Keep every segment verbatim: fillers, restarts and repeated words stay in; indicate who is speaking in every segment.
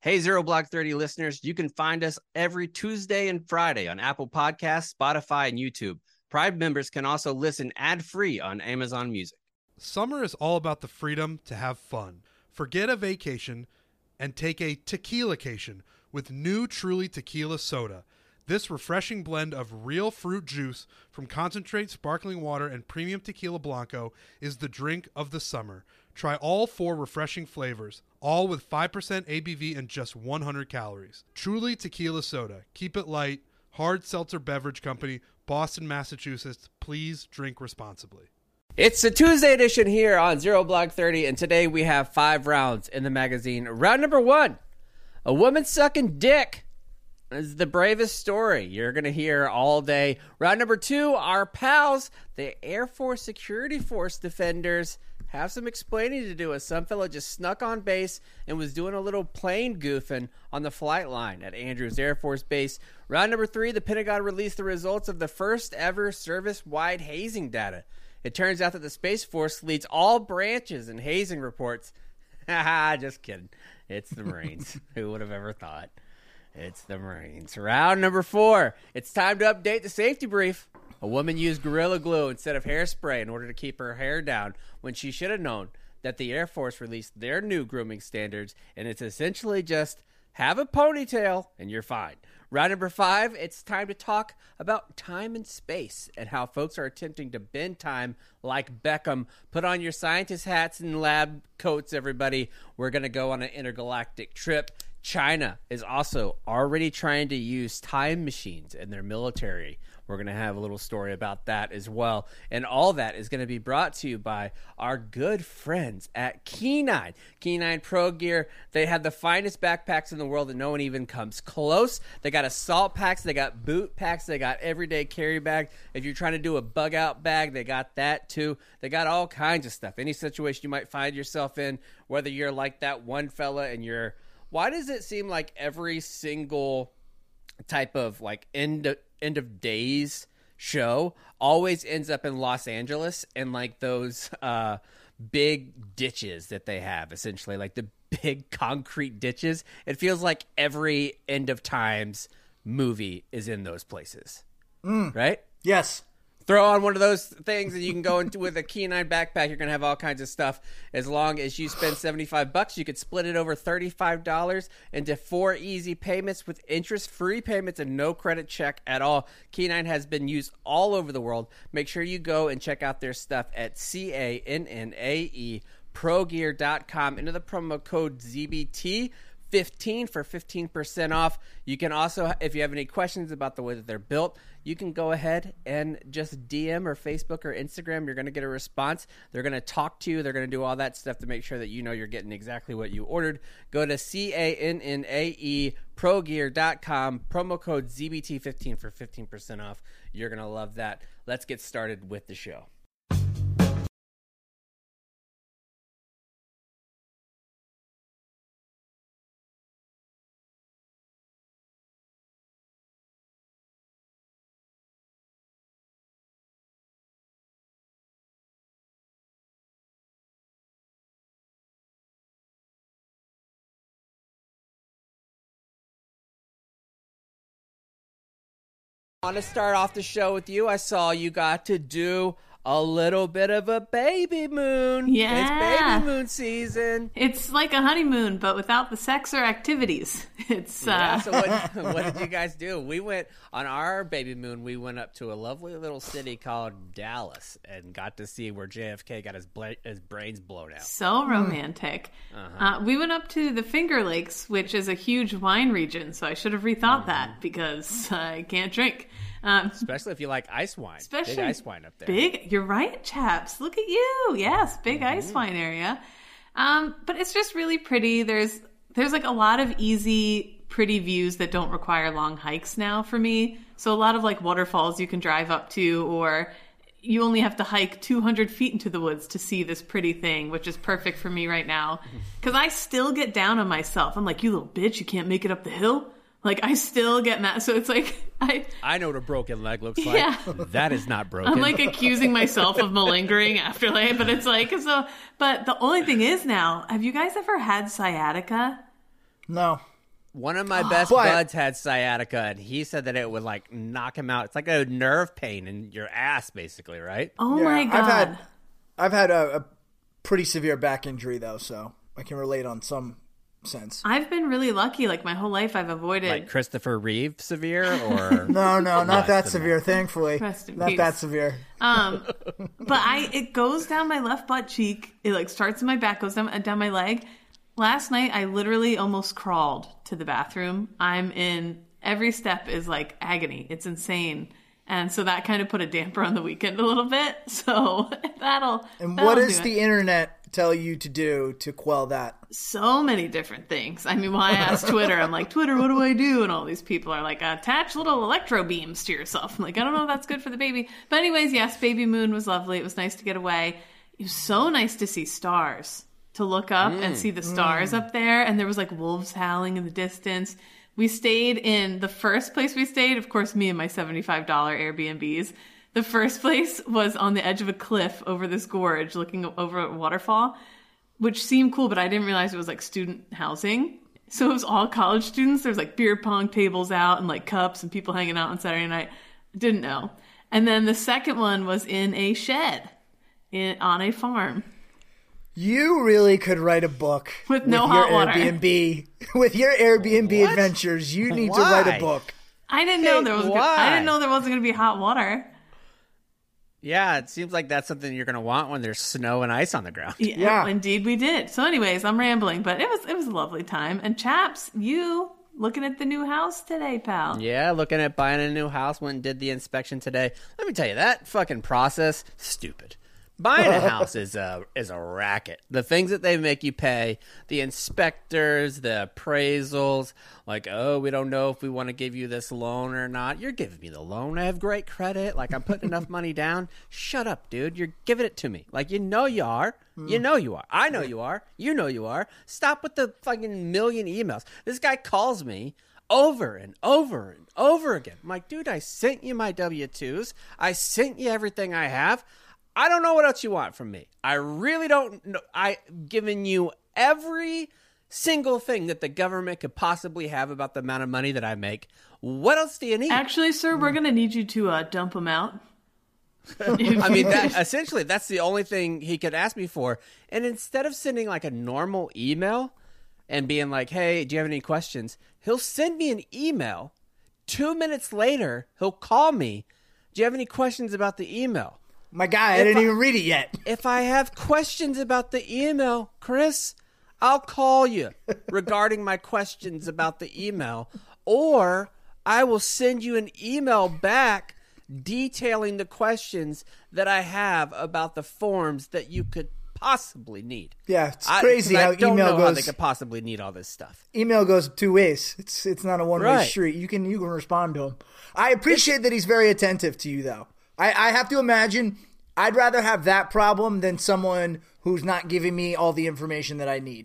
Speaker 1: Hey, Zero Block thirty listeners, you can find us every Tuesday and Friday on Apple Podcasts, Spotify, and YouTube. Pride members can also listen ad-free on Amazon Music.
Speaker 2: Summer is all about the freedom to have fun. Forget a vacation and take a tequila-cation with new Truly Tequila Soda. This refreshing blend of real fruit juice from concentrate sparkling water and premium tequila blanco is the drink of the summer. Try all four refreshing flavors, all with five percent A B V and just one hundred calories. Truly Tequila Soda. Keep it light. Hard Seltzer Beverage Company, Boston, Massachusetts. Please drink responsibly.
Speaker 1: It's a Tuesday edition here on Zero Block thirty, and today we have five rounds in the magazine. Round number one, a woman sucking dick. This is the bravest story you're going to hear all day. Round number two, our pals, the Air Force Security Force defenders, have some explaining to do as some fella just snuck on base and was doing a little plane goofing on the flight line at Andrews Air Force Base. Round number three, the Pentagon released the results of the first ever service-wide hazing data. It turns out that the Space Force leads all branches in hazing reports. Haha, just kidding. It's the Marines. Who would have ever thought? It's the Marines. Round number four, it's time to update the safety brief. A woman used Gorilla Glue instead of hairspray in order to keep her hair down when she should have known that the Air Force released their new grooming standards, and it's essentially just have a ponytail and you're fine. Round number five, it's time to talk about time and space and how folks are attempting to bend time like Beckham. Put on your scientist hats and lab coats, everybody. We're going to go on an intergalactic trip. China is also already trying to use time machines in their military. We're going to have a little story about that as well. And all that is going to be brought to you by our good friends at Key nine. Key nine Pro Gear, they have the finest backpacks in the world that no one even comes close. They got assault packs, they got boot packs, they got everyday carry bag. If you're trying to do a bug out bag, they got that too. They got all kinds of stuff. Any situation you might find yourself in, whether you're like that one fella and you're... Why does it seem like every single type of like end of, end of days show always ends up in Los Angeles and like those uh, big ditches that they have, essentially like the big concrete ditches? It feels like every end of times movie is in those places,
Speaker 3: mm.
Speaker 1: right?
Speaker 3: Yes.
Speaker 1: Throw on one of those things and you can go into with a Key nine backpack. You're going to have all kinds of stuff. As long as you spend seventy-five bucks, you could split it over thirty-five dollars into four easy payments with interest-free payments and no credit check at all. Key nine has been used all over the world. Make sure you go and check out their stuff at C A N N A E pro gear dot com. Enter the promo code Z B T fifteen for fifteen percent off. You can also, if you have any questions about the way that they're built, you can go ahead and just D M or Facebook or Instagram. You're going to get a response. They're going to talk to you. They're going to do all that stuff to make sure that you know you're getting exactly what you ordered. Go to C A N N A E pro gear dot com, promo code Z B T fifteen for fifteen percent off. You're going to love that. Let's get started with the show. I want to start off the show with you. I saw you got to do a little bit of a baby moon.
Speaker 4: Yeah.
Speaker 1: It's baby moon season.
Speaker 4: It's like a honeymoon, but without the sex or activities. It's,
Speaker 1: yeah,
Speaker 4: uh...
Speaker 1: so what, what did you guys do? We went, on our baby moon, we went up to a lovely little city called Dallas and got to see where J F K got his, bla- his brains blown out.
Speaker 4: So romantic. Uh-huh. Uh, we went up to the Finger Lakes, which is a huge wine region, so I should have rethought mm-hmm. that because I can't drink. Um,
Speaker 1: especially if you like ice wine.
Speaker 4: Especially
Speaker 1: big ice wine up there.
Speaker 4: Big, you're right, chaps. Look at you. Yes, big mm-hmm. ice wine area. Um, but it's just really pretty. There's there's like a lot of easy, pretty views that don't require long hikes now for me. So a lot of like waterfalls you can drive up to, or you only have to hike two hundred feet into the woods to see this pretty thing, which is perfect for me right now. Because I still get down on myself. I'm like, you little bitch, you can't make it up the hill? Like, I still get mad. So it's like, I...
Speaker 1: I know what a broken leg looks like.
Speaker 4: Yeah.
Speaker 1: That is not broken.
Speaker 4: I'm, like, accusing myself of malingering after, like, but it's like, so... But the only thing is now, have you guys ever had sciatica?
Speaker 3: No.
Speaker 1: One of my best
Speaker 3: But-
Speaker 1: buds had sciatica, and he said that it would like knock him out. It's like a nerve pain in your ass, basically, right?
Speaker 4: Oh
Speaker 3: Yeah,
Speaker 4: my god.
Speaker 3: I've had I've had a, a pretty severe back injury though, so I can relate on some sense.
Speaker 4: I've been really lucky. Like my whole life, I've avoided.
Speaker 1: Like Christopher Reeve severe, or
Speaker 3: No, no, not that
Speaker 1: than
Speaker 3: severe, thankfully.
Speaker 4: Rest in
Speaker 3: Not
Speaker 4: peace.
Speaker 3: that severe.
Speaker 4: Um, but I it goes down my left butt cheek. It like starts in my back, goes down down my leg. Last night, I literally almost crawled to the bathroom. I'm in every step is like agony. It's insane, and so that kind of put a damper on the weekend a little bit. So that'll.
Speaker 3: And
Speaker 4: that'll
Speaker 3: what
Speaker 4: do
Speaker 3: does
Speaker 4: it.
Speaker 3: the internet tell you to do to quell that?
Speaker 4: So many different things. I mean, when I asked Twitter, I'm like, Twitter, what do I do? And all these people are like, attach little electro beams to yourself. I'm like, I don't know if that's good for the baby. But anyways, yes, Baby Moon was lovely. It was nice to get away. It was so nice to see stars, to look up and see the stars up there. And there was like wolves howling in the distance. We stayed in the first place we stayed, of course, me and my seventy-five dollars Airbnbs. The first place was on the edge of a cliff over this gorge looking over a waterfall, which seemed cool, but I didn't realize it was like student housing. So it was all college students. There was like beer pong tables out and like cups and people hanging out on Saturday night. Didn't know. And then the second one was in a shed in, on a farm.
Speaker 3: You really could write a book
Speaker 4: With no
Speaker 3: your
Speaker 4: hot water.
Speaker 3: Airbnb. With your Airbnb
Speaker 1: What?
Speaker 3: adventures, you need to
Speaker 1: Why?
Speaker 3: write a book.
Speaker 4: I didn't know there was. Gonna, I
Speaker 1: why?
Speaker 4: didn't know there wasn't going to be hot water.
Speaker 1: yeah, it seems like that's something you're going to want when there's snow and ice on the ground.
Speaker 4: Yeah,
Speaker 3: Yeah.
Speaker 4: indeed we did. So, anyways, I'm rambling, but it was it was a lovely time. And Chaps, you looking at the new house today, pal?
Speaker 1: Yeah, looking at buying a new house. Went and did the inspection today. Let me tell you, that fucking process, stupid. Buying a house is a is a racket. The things that they make you pay, the inspectors, the appraisals, like, oh, we don't know if we want to give you this loan or not. You're giving me the loan. I have great credit. Like, I'm putting enough money down. Shut up, dude. You're giving it to me. Like, you know you are. You know you are. I know you are. You know you are. Stop with the fucking million emails. This guy calls me over and over and over again. I'm like, dude, I sent you my W two's. I sent you everything I have. I don't know what else you want from me. I really don't know. I've given you every single thing that the government could possibly have about the amount of money that I make. What else do you need?
Speaker 4: Actually, sir, we're going to need you to uh, dump them out.
Speaker 1: I mean, that, essentially, that's the only thing he could ask me for. And instead of sending like a normal email and being like, hey, do you have any questions? He'll send me an email. Two minutes later, he'll call me. Do you have any questions about the email?
Speaker 3: My guy, I
Speaker 1: If
Speaker 3: didn't
Speaker 1: I-
Speaker 3: even read it yet.
Speaker 1: If I have questions about the email, Chris, I'll call you regarding my questions about the email, or I will send you an email back detailing the questions that I have about the forms that you could possibly need.
Speaker 3: Yeah, it's
Speaker 1: I-
Speaker 3: crazy
Speaker 1: 'cause
Speaker 3: how
Speaker 1: I don't
Speaker 3: email
Speaker 1: know how they
Speaker 3: goes.
Speaker 1: could possibly need all this stuff.
Speaker 3: Email goes two ways. It's it's not a one way
Speaker 1: Right.
Speaker 3: street. You can you can respond to him. I appreciate that he's very attentive to you, though. I, I have to imagine I'd rather have that problem than someone who's not giving me all the information that I need.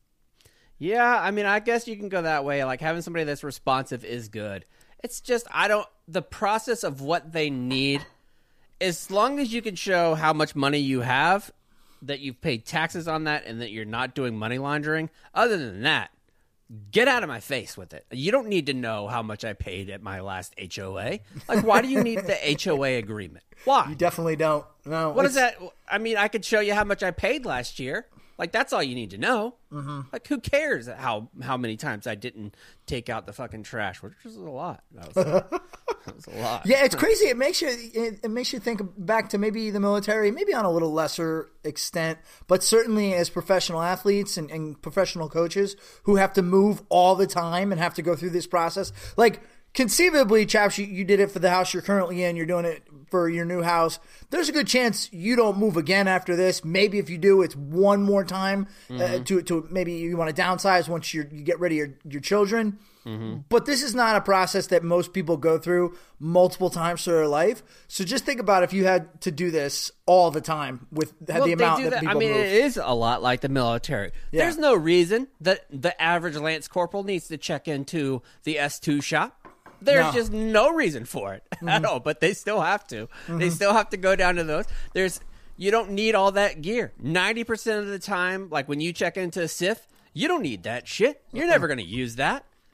Speaker 1: Yeah, I mean, I guess you can go that way. Like, having somebody that's responsive is good. It's just, I don't, the process of what they need, as long as you can show how much money you have, that you've paid taxes on that, and that you're not doing money laundering, other than that, get out of my face with it. You don't need to know how much I paid at my last H O A. Like, why do you need the H O A agreement? Why?
Speaker 3: You definitely don't. No.
Speaker 1: What is
Speaker 3: it's-
Speaker 1: that? I mean, I could show you how much I paid last year. Like, that's all you need to know. Mm-hmm. Like, who cares how how many times I didn't take out the fucking trash, which was a lot. That was, that was a lot.
Speaker 3: Yeah, it's crazy. It makes you it, it makes you think back to maybe the military, maybe on a little lesser extent, but certainly as professional athletes and, and professional coaches who have to move all the time and have to go through this process. Like, conceivably, Chaps, you, you did it for the house you're currently in. You're doing it for your new house. There's a good chance you don't move again after this. Maybe if you do, it's one more time mm-hmm. uh, to to maybe you want to downsize once you're, you get rid of your, your children. Mm-hmm. But this is not a process that most people go through multiple times through their life. So just think about if you had to do this all the time with
Speaker 1: Well,
Speaker 3: the amount
Speaker 1: they do
Speaker 3: that,
Speaker 1: that.
Speaker 3: people
Speaker 1: I mean,
Speaker 3: move.
Speaker 1: it is a lot like the military.
Speaker 3: Yeah.
Speaker 1: There's no reason that the average Lance Corporal needs to check into the S two shop. There's
Speaker 3: No.
Speaker 1: just no reason for it mm-hmm. at all, but they still have to. Mm-hmm. They still have to go down to those. There's you don't need all that gear. ninety percent of the time, like when you check into a S I F, you don't need that shit. You're never going to use that.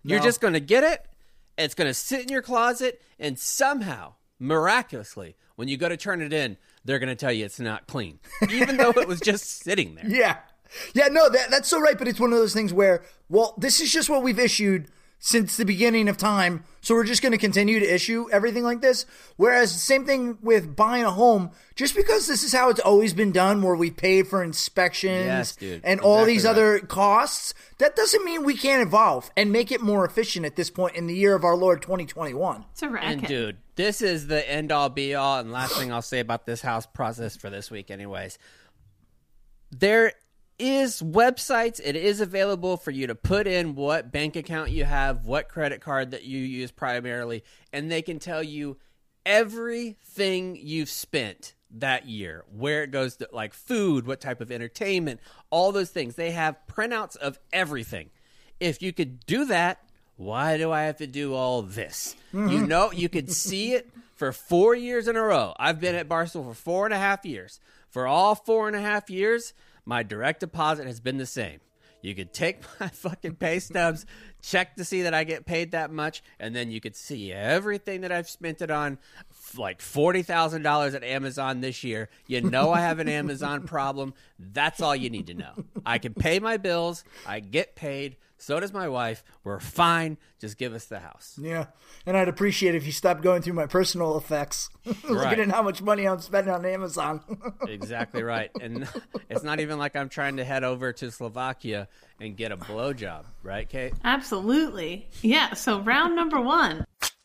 Speaker 1: You're
Speaker 3: No.
Speaker 1: just going to get it. It's going to sit in your closet, and somehow, miraculously, when you go to turn it in, they're going to tell you it's not clean, even though it was just sitting there.
Speaker 3: Yeah. Yeah, no, that, that's so right, but it's one of those things where, well, this is just what we've issued since the beginning of time, so we're just going to continue to issue everything like this. Whereas, same thing with buying a home, just because this is how it's always been done, where we paid for inspections
Speaker 1: Yes, dude.
Speaker 3: and all
Speaker 1: Exactly
Speaker 3: these
Speaker 1: right.
Speaker 3: other costs, that doesn't mean we can't evolve and make it more efficient at this point in the year of our Lord twenty twenty-one.
Speaker 4: It's a racket.
Speaker 1: And dude, this is the end all be all. And last thing I'll say about this house process for this week, anyways, there is websites. It is available for you to put in what bank account you have, what credit card that you use primarily, and they can tell you everything you've spent that year, where it goes to, like food, what type of entertainment, all those things. They have printouts of everything. If you could do that, why do I have to do all this? You know, you could see it for four years in a row. I've been at Barstool for four and a half years. For all four and a half years, my direct deposit has been the same. You could take my fucking pay stubs, check to see that I get paid that much, and then you could see everything that I've spent it on, f- like forty thousand dollars at Amazon this year. You know I have an Amazon problem. That's all you need to know. I can pay my bills. I get paid. So does my wife. We're fine. Just give us the house.
Speaker 3: Yeah, and I'd appreciate if you stopped going through my personal effects, looking
Speaker 1: Right.
Speaker 3: at how much money I'm spending on Amazon.
Speaker 1: Exactly right. And it's not even like I'm trying to head over to Slovakia and get a blowjob. Right, Kate?
Speaker 4: Absolutely. Yeah, so round number one.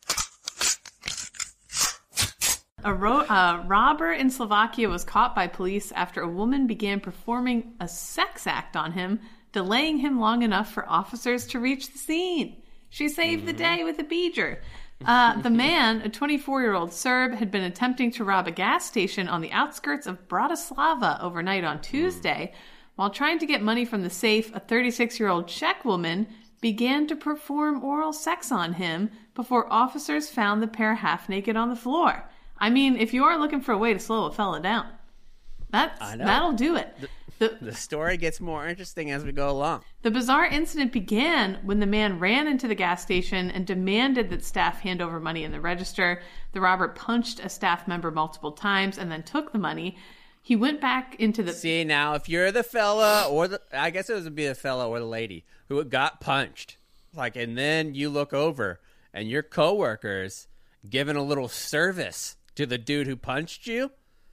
Speaker 4: A ro- uh, robber in Slovakia was caught by police after a woman began performing a sex act on him, delaying him long enough for officers to reach the scene. She saved the day with a beager. Uh, the man, a twenty-four-year-old Serb, had been attempting to rob a gas station on the outskirts of Bratislava overnight on Tuesday. While trying to get money from the safe, a thirty-six-year-old Czech woman began to perform oral sex on him before officers found the pair half naked on the floor. I mean, if you are looking for a way to slow a fella down, that's,
Speaker 1: I know.
Speaker 4: that'll do it. The,
Speaker 1: The story gets more interesting as we go along.
Speaker 4: the bizarre incident began when the man ran into the gas station and demanded that staff hand over money in the register. The robber punched a staff member multiple times and then took the money. He went back into the...
Speaker 1: See, now, if you're the fella, or the, I guess it would be the fella or the lady who got punched, like, and then you look over and your coworkers giving a little service to the dude who punched you,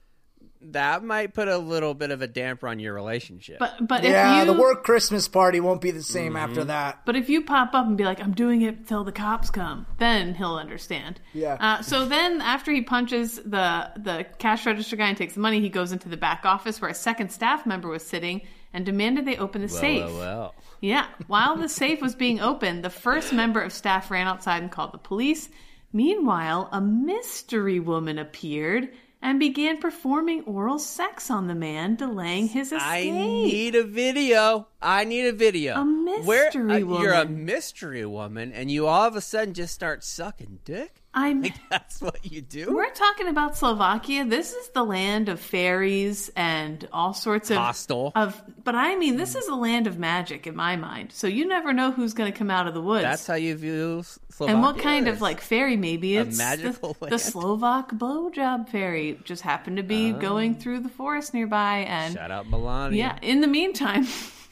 Speaker 1: that might put a little bit of a damper on your relationship.
Speaker 4: But, but
Speaker 3: Yeah,
Speaker 4: if you...
Speaker 3: the work Christmas party won't be the same
Speaker 1: Mm-hmm.
Speaker 3: after that.
Speaker 4: But if you pop up and be like, I'm doing it till the cops come, then he'll understand.
Speaker 3: Yeah.
Speaker 4: Uh, so then after he punches the, the cash register guy and takes the money, he goes into the back office where a second staff member was sitting and demanded they open the
Speaker 1: well,
Speaker 4: safe.
Speaker 1: well, well.
Speaker 4: Yeah. While the safe was being opened, the first member of staff ran outside and called the police. Meanwhile, a mystery woman appeared and began performing oral sex on the man, delaying his escape.
Speaker 1: I need a video. I need a video.
Speaker 4: A mystery
Speaker 1: Where, uh, You're a
Speaker 4: woman.
Speaker 1: mystery woman, and you all of a sudden just start sucking dick?
Speaker 4: I'm...
Speaker 1: Like, that's what you do?
Speaker 4: We're talking about Slovakia. This is the land of fairies and all sorts of
Speaker 1: Hostile.
Speaker 4: Of, but I mean, this is a land of magic in my mind. So you never know who's going to come out of the woods.
Speaker 1: That's how you view Slovakia.
Speaker 4: and what kind of
Speaker 1: is.
Speaker 4: like fairy? Maybe
Speaker 1: A
Speaker 4: it's
Speaker 1: magical
Speaker 4: the, the
Speaker 1: land.
Speaker 4: Slovak blowjob fairy just happened to be going through the forest nearby. And
Speaker 1: Shout out Melania.
Speaker 4: yeah, in the meantime.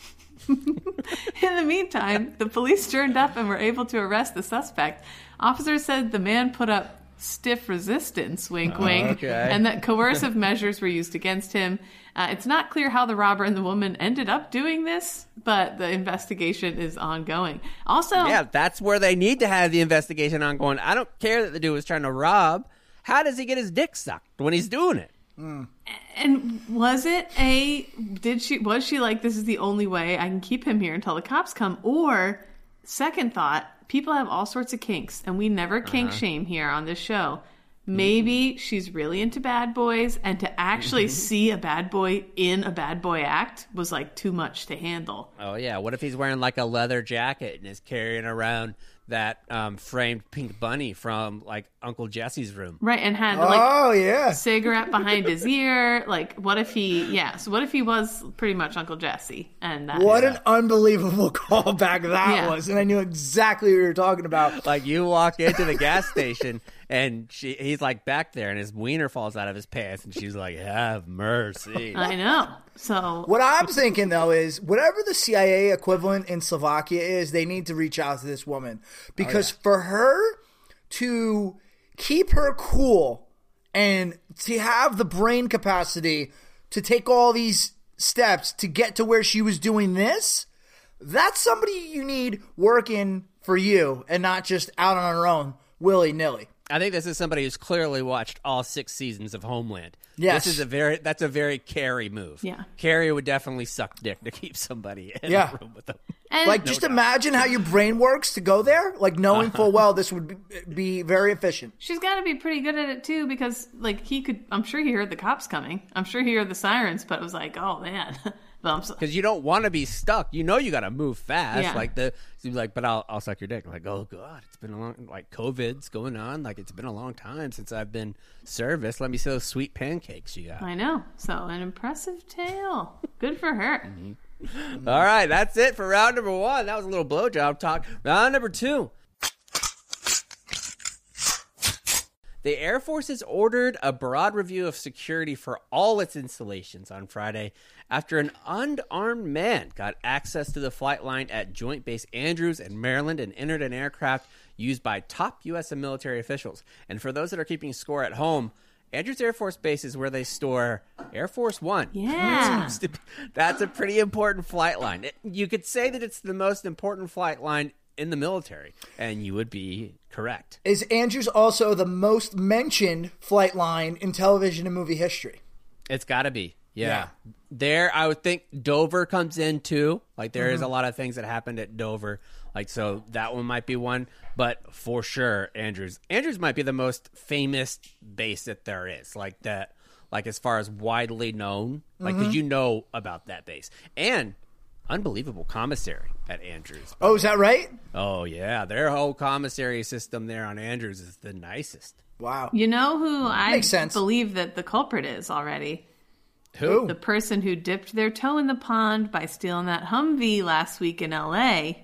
Speaker 4: In the meantime, the police turned up and were able to arrest the suspect. Officers said the man put up stiff resistance, wink, wink,
Speaker 1: okay.
Speaker 4: and that coercive measures were used against him. Uh, it's not clear how the robber and the woman ended up doing this, but the investigation is ongoing. Also,
Speaker 1: Yeah, that's where they need to have the investigation ongoing. I don't care that the dude was trying to rob. How does he get his dick sucked when he's doing it?
Speaker 4: and was it a, did she, was she like, this is the only way I can keep him here until the cops come? Or, second thought, people have all sorts of kinks, and we never kink shame here on this show. Maybe she's really into bad boys, and to actually see a bad boy in a bad boy act was like too much to handle.
Speaker 1: Oh, yeah. What if he's wearing like a leather jacket and is carrying around that um, framed Pink Bunny from like Uncle Jesse's room.
Speaker 4: Right, and had like
Speaker 3: Oh yeah.
Speaker 4: cigarette behind his ear. Like, what if he? Yeah, so what if he was pretty much Uncle Jesse? And that,
Speaker 3: What
Speaker 4: yeah.
Speaker 3: an unbelievable callback that
Speaker 4: Yeah.
Speaker 3: was, and I knew exactly what you were talking about.
Speaker 1: Like you walk into the gas station and she, he's like back there and his wiener falls out of his pants and she's like, "Have mercy."
Speaker 4: I know. So
Speaker 3: What I'm thinking though is whatever the C I A equivalent in Slovakia is, they need to reach out to this woman because for her to keep her cool and to have the brain capacity to take all these steps to get to where she was doing this, that's somebody you need working for you and not just out on her own willy-nilly.
Speaker 1: I think this is somebody who's clearly watched all six seasons of Homeland.
Speaker 3: Yes.
Speaker 1: This is a very that's a very Carrie move.
Speaker 4: Yeah.
Speaker 1: Carrie would definitely suck dick to keep somebody in
Speaker 3: Yeah.
Speaker 1: the room with them.
Speaker 4: and
Speaker 3: Like, just imagine how your brain works to go there, like knowing full well this would be, be very efficient.
Speaker 4: she's got to be pretty good at it too, because like he could. I'm sure he heard the cops coming. I'm sure he heard the sirens, but it was like, oh man. But I'm so,
Speaker 1: Because you don't want to be stuck. You know you got to move fast.
Speaker 4: Yeah.
Speaker 1: Like the seems like, but I'll I'll suck your dick. I'm like, oh god, it's been a long like COVID's going on. Like it's been a long time since I've been serviced. Let me see those sweet pancakes you got.
Speaker 4: I know. So an impressive tale. Good for her.
Speaker 1: All right, that's it for round number one. That was a little blowjob talk. Round number two. The Air Force has ordered a broad review of security for all its installations on Friday after an unarmed man got access to the flight line at Joint Base Andrews in Maryland and entered an aircraft used by top U S and military officials. And for those that are keeping score at home, Andrews Air Force Base is where they store Air Force One.
Speaker 4: Yeah.
Speaker 1: Seems to be- That's a pretty important flight line. It- you could say that it's the most important flight line in the military, and you would be correct.
Speaker 3: Is Andrews also the most mentioned flight line in television and movie history?
Speaker 1: It's got to be. Yeah.
Speaker 3: Yeah.
Speaker 1: There, I would think Dover comes in too. Like, there is a lot of things that happened at Dover. Like, so that one might be one. But for sure, Andrews. Andrews might be the most famous base that there is. Like, that, like, as far as widely known. Like, because you know about that base. And unbelievable commissary at Andrews.
Speaker 3: Oh, is that right?
Speaker 1: Oh, yeah. Their whole commissary system there on Andrews is the nicest.
Speaker 3: Wow.
Speaker 4: You know who I
Speaker 3: Makes sense.
Speaker 4: believe that the culprit is already?
Speaker 1: Who?
Speaker 4: The person who dipped their toe in the pond by stealing that Humvee last week in L A.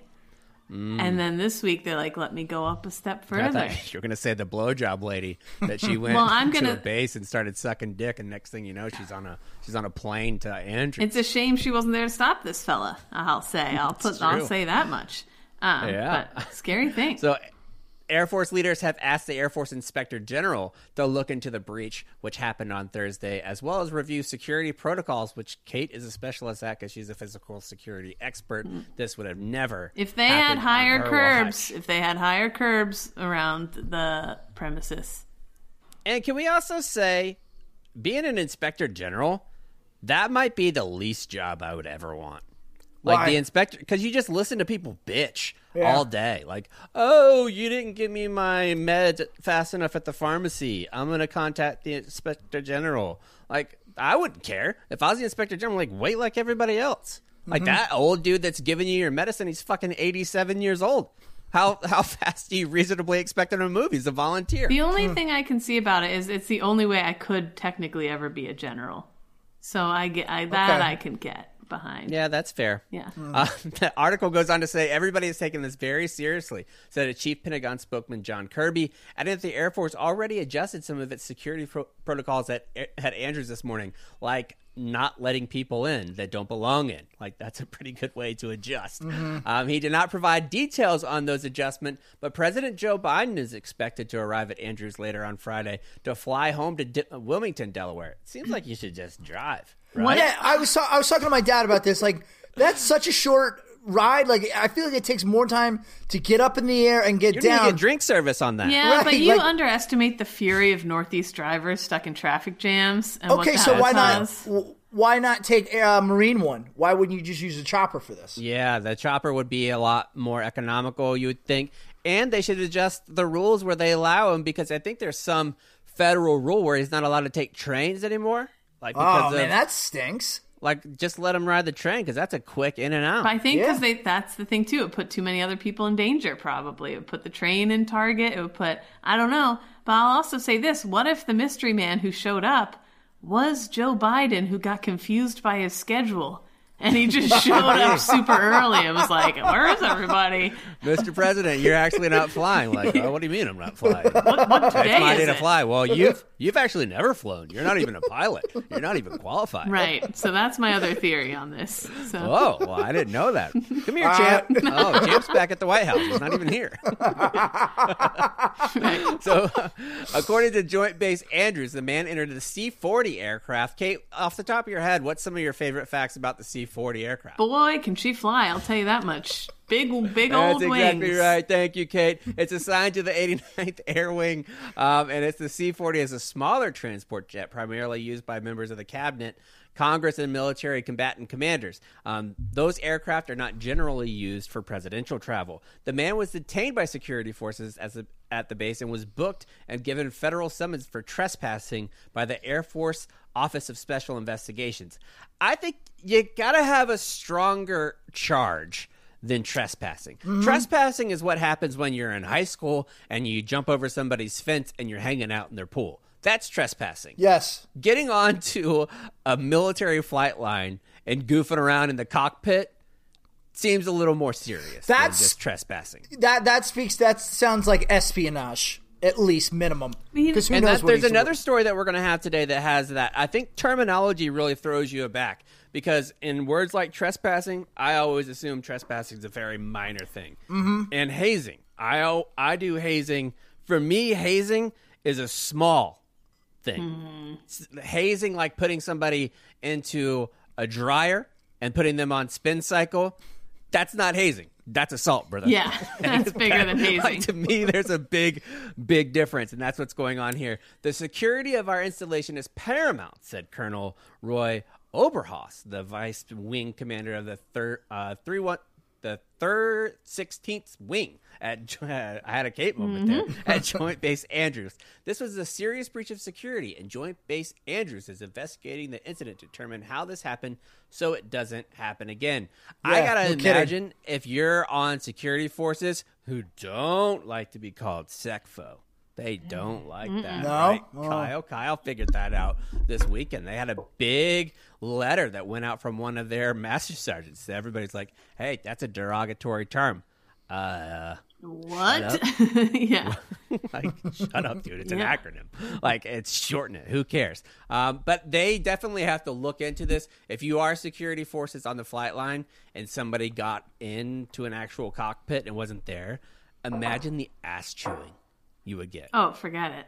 Speaker 4: And then this week they're like, let me go up a step
Speaker 1: I
Speaker 4: further.
Speaker 1: thought you were going to say the blowjob lady that she went
Speaker 4: Well, I'm
Speaker 1: to
Speaker 4: gonna-
Speaker 1: a base and started sucking dick, and next thing you know, she's on a she's on a plane to Andrews.
Speaker 4: It's a shame she wasn't there to stop this fella. I'll say. I'll put. I'll
Speaker 1: true.
Speaker 4: say that much. Um,
Speaker 1: Yeah.
Speaker 4: But scary thing.
Speaker 1: So, Air Force leaders have asked the Air Force Inspector General to look into the breach, which happened on Thursday, as well as review security protocols, which Kate is a specialist at because she's a physical security expert. This would have never
Speaker 4: if they had
Speaker 1: happened on
Speaker 4: higher
Speaker 1: her
Speaker 4: curbs,
Speaker 1: watch.
Speaker 4: if they had higher curbs around the premises.
Speaker 1: And can we also say, being an Inspector General, that might be the least job I would ever want. Like
Speaker 3: Why?
Speaker 1: the inspector, because you just listen to people bitch
Speaker 3: Yeah.
Speaker 1: all day. Like, oh, you didn't give me my med fast enough at the pharmacy. I'm going to contact the Inspector General. Like, I wouldn't care. If I was the Inspector General, like, wait like everybody else. Like, that old dude that's giving you your medicine, he's fucking eighty-seven years old. How how fast do you reasonably expect him to move? He's a volunteer.
Speaker 4: The only thing I can see about it is it's the only way I could technically ever be a general. So I get I, that
Speaker 3: Okay.
Speaker 4: I can get behind.
Speaker 1: Yeah, that's fair.
Speaker 4: Yeah.
Speaker 1: Uh, the article goes on to say everybody is taking this very seriously, said a chief Pentagon spokesman, John Kirby, adding that the Air Force already adjusted some of its security pro- protocols at, at Andrews this morning, like not letting people in that don't belong in. Like, that's a pretty good way to adjust. Um, he did not provide details on those adjustments, but President Joe Biden is expected to arrive at Andrews later on Friday to fly home to D- Wilmington, Delaware. It seems like you should just drive, right?
Speaker 3: Yeah, I was ta- I was talking to my dad about this. Like, that's such a short ride. Like, I feel like it takes more time to get up in the air and get
Speaker 1: You're going to
Speaker 3: down.
Speaker 1: get drink service on that.
Speaker 4: Yeah,
Speaker 3: Right,
Speaker 4: but you
Speaker 3: like-
Speaker 4: underestimate the fury of Northeast drivers stuck in traffic jams. And what
Speaker 3: Okay,
Speaker 4: that
Speaker 3: so why not?
Speaker 4: cause.
Speaker 3: w- Why not take a Marine one? Why wouldn't you just use a chopper for this?
Speaker 1: Yeah, the chopper would be a lot more economical, you would think. And they should adjust the rules where they allow him, because I think there's some federal rule where he's not allowed to take trains anymore. Like because
Speaker 3: Oh
Speaker 1: of,
Speaker 3: man, that stinks.
Speaker 1: Like, just let them ride the train because that's a quick in and out.
Speaker 4: But I think because
Speaker 3: Yeah.
Speaker 4: they that's the thing, too. It put too many other people in danger, probably. It would put the train in target. It would put, I don't know. But I'll also say this. What if the mystery man who showed up was Joe Biden, who got confused by his schedule? And he just showed up super early. It was like, where is everybody?
Speaker 1: Mister President, you're actually not flying. Like, oh, what do you mean I'm not flying?
Speaker 4: What, what
Speaker 1: It's
Speaker 4: day
Speaker 1: my
Speaker 4: is
Speaker 1: day to
Speaker 4: it?
Speaker 1: fly. Well, you've you've actually never flown. You're not even a pilot. You're not even qualified.
Speaker 4: Right. So that's my other theory on this. So.
Speaker 1: Oh, well, I didn't know that. Come here, champ. Oh, champ's back at the White House. He's not even here.
Speaker 4: Right.
Speaker 1: So, according to Joint Base Andrews, the man entered the C forty aircraft. Kate, off the top of your head, what's some of your favorite facts about the C forty aircraft?
Speaker 4: Boy, can she fly. I'll tell you that much. Big, big
Speaker 1: That's
Speaker 4: old
Speaker 1: exactly
Speaker 4: wings.
Speaker 1: right. Thank you, Kate. It's assigned to the eighty-ninth Air Wing, um, and it's the C forty as a smaller transport jet, primarily used by members of the cabinet, Congress, and military combatant commanders. Um, those aircraft are not generally used for presidential travel. The man was detained by security forces as a, at the base and was booked and given federal summons for trespassing by the Air Force Office of Special Investigations. I think you gotta have a stronger charge than trespassing. Mm-hmm. Trespassing is what happens when you're in high school and you jump over somebody's fence and you're hanging out in their pool. That's trespassing.
Speaker 3: Yes.
Speaker 1: Getting onto a military flight line and goofing around in the cockpit seems a little more serious
Speaker 3: That's-
Speaker 1: than just trespassing.
Speaker 3: That that speaks. That sounds like espionage, at least minimum. Because who
Speaker 1: And
Speaker 3: knows
Speaker 1: that,
Speaker 3: what
Speaker 1: there's
Speaker 3: he's
Speaker 1: another story that we're going to have today that has that. I think terminology really throws you aback because in words like trespassing, I always assume trespassing is a very minor thing. Mm-hmm. And hazing, I I do hazing. For me, hazing is a small thing. Mm-hmm. Hazing, like putting somebody into a dryer and putting them on spin cycle, that's not hazing. That's assault, brother.
Speaker 4: Yeah, that's bigger than hazing.
Speaker 1: Like, to me, there's a big, big difference, and that's what's going on here. The security of our installation is paramount, said Colonel Roy Oberhaus, the vice wing commander of the third, uh, three one, the third sixteenth wing. At I had a Kate moment
Speaker 4: Mm-hmm.
Speaker 1: there at Joint Base Andrews. This was a serious breach of security, and Joint Base Andrews is investigating the incident to determine how this happened, so it doesn't happen again. I
Speaker 3: Yeah,
Speaker 1: gotta
Speaker 3: no kidding.
Speaker 1: imagine if you're on security forces who don't like to be called SecFo. They don't like that,
Speaker 3: No?
Speaker 1: right?
Speaker 3: Oh.
Speaker 1: Kyle, Kyle figured that out this weekend. They had a big letter that went out from one of their master sergeants. Everybody's like, "Hey, that's a derogatory term." Uh,
Speaker 4: What? Yeah.
Speaker 1: like, shut up, dude. It's
Speaker 4: Yeah.
Speaker 1: an acronym. Like, it's shorten it. Who cares? Um, but they definitely have to look into this. If you are security forces on the flight line and somebody got into an actual cockpit and wasn't there, imagine the ass chewing you would get.
Speaker 4: Oh, forget it.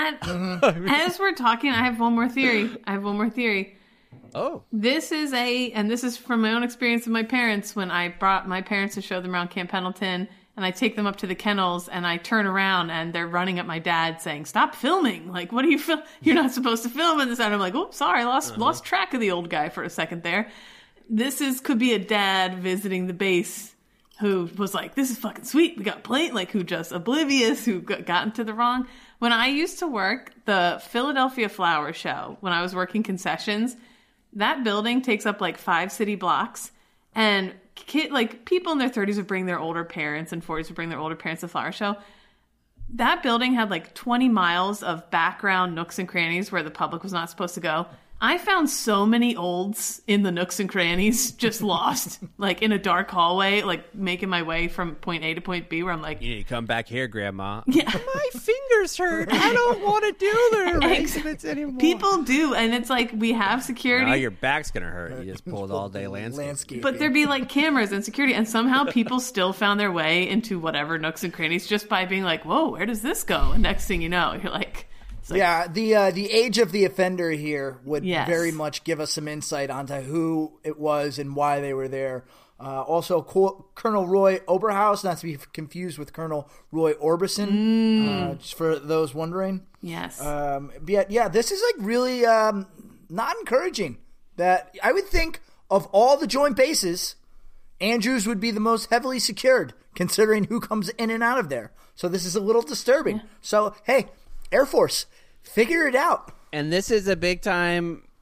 Speaker 4: And as we're talking, I have one more theory. I have one more theory.
Speaker 1: Oh,
Speaker 4: This is a, and this is from my own experience with my parents when I brought my parents to show them around Camp Pendleton, and I take them up to the kennels, and I turn around, and they're running at my dad saying, "Stop filming! Like, what are you film? You're not supposed to film in this." And I'm like, "Oh, sorry, lost
Speaker 1: Uh-huh.
Speaker 4: lost track of the old guy for a second there." This is could be a dad visiting the base who was like, "This is fucking sweet. We got plate." Like, who just oblivious, who got, got into the wrong. When I used to work the Philadelphia Flower Show, when I was working concessions. That building takes up like five city blocks, and kid, like people in their thirties would bring their older parents and forties would bring their older parents to the flower show. That building had like twenty miles of background nooks and crannies where the public was not supposed to go. I found so many olds in the nooks and crannies just lost, like in a dark hallway, like making my way from point A to point B where I'm like,
Speaker 1: you need to come back here, Grandma.
Speaker 4: yeah.
Speaker 1: My fingers hurt. I don't want to do the arrangements anymore.
Speaker 4: People do, and it's like we have security.
Speaker 1: Now your back's going to hurt. You just pulled all day landscape.
Speaker 3: landscape.
Speaker 4: But there'd be like cameras and security, and somehow people still found their way into whatever nooks and crannies just by being like, "Whoa, where does this go?" And next thing you know, you're like, it's like
Speaker 3: Yeah, the uh, the age of the offender here would
Speaker 4: Yes.
Speaker 3: very much give us some insight onto who it was and why they were there. Uh, also, Co- Colonel Roy Oberhaus, not to be confused with Colonel Roy Orbison, uh, just for those wondering.
Speaker 4: yes,
Speaker 3: Um, but yeah, yeah, this is like really um, not encouraging. That I would think of all the joint bases, Andrews would be the most heavily secured, considering who comes in and out of there. So this is a little disturbing. So hey, Air Force, figure it out.
Speaker 1: And this is a big time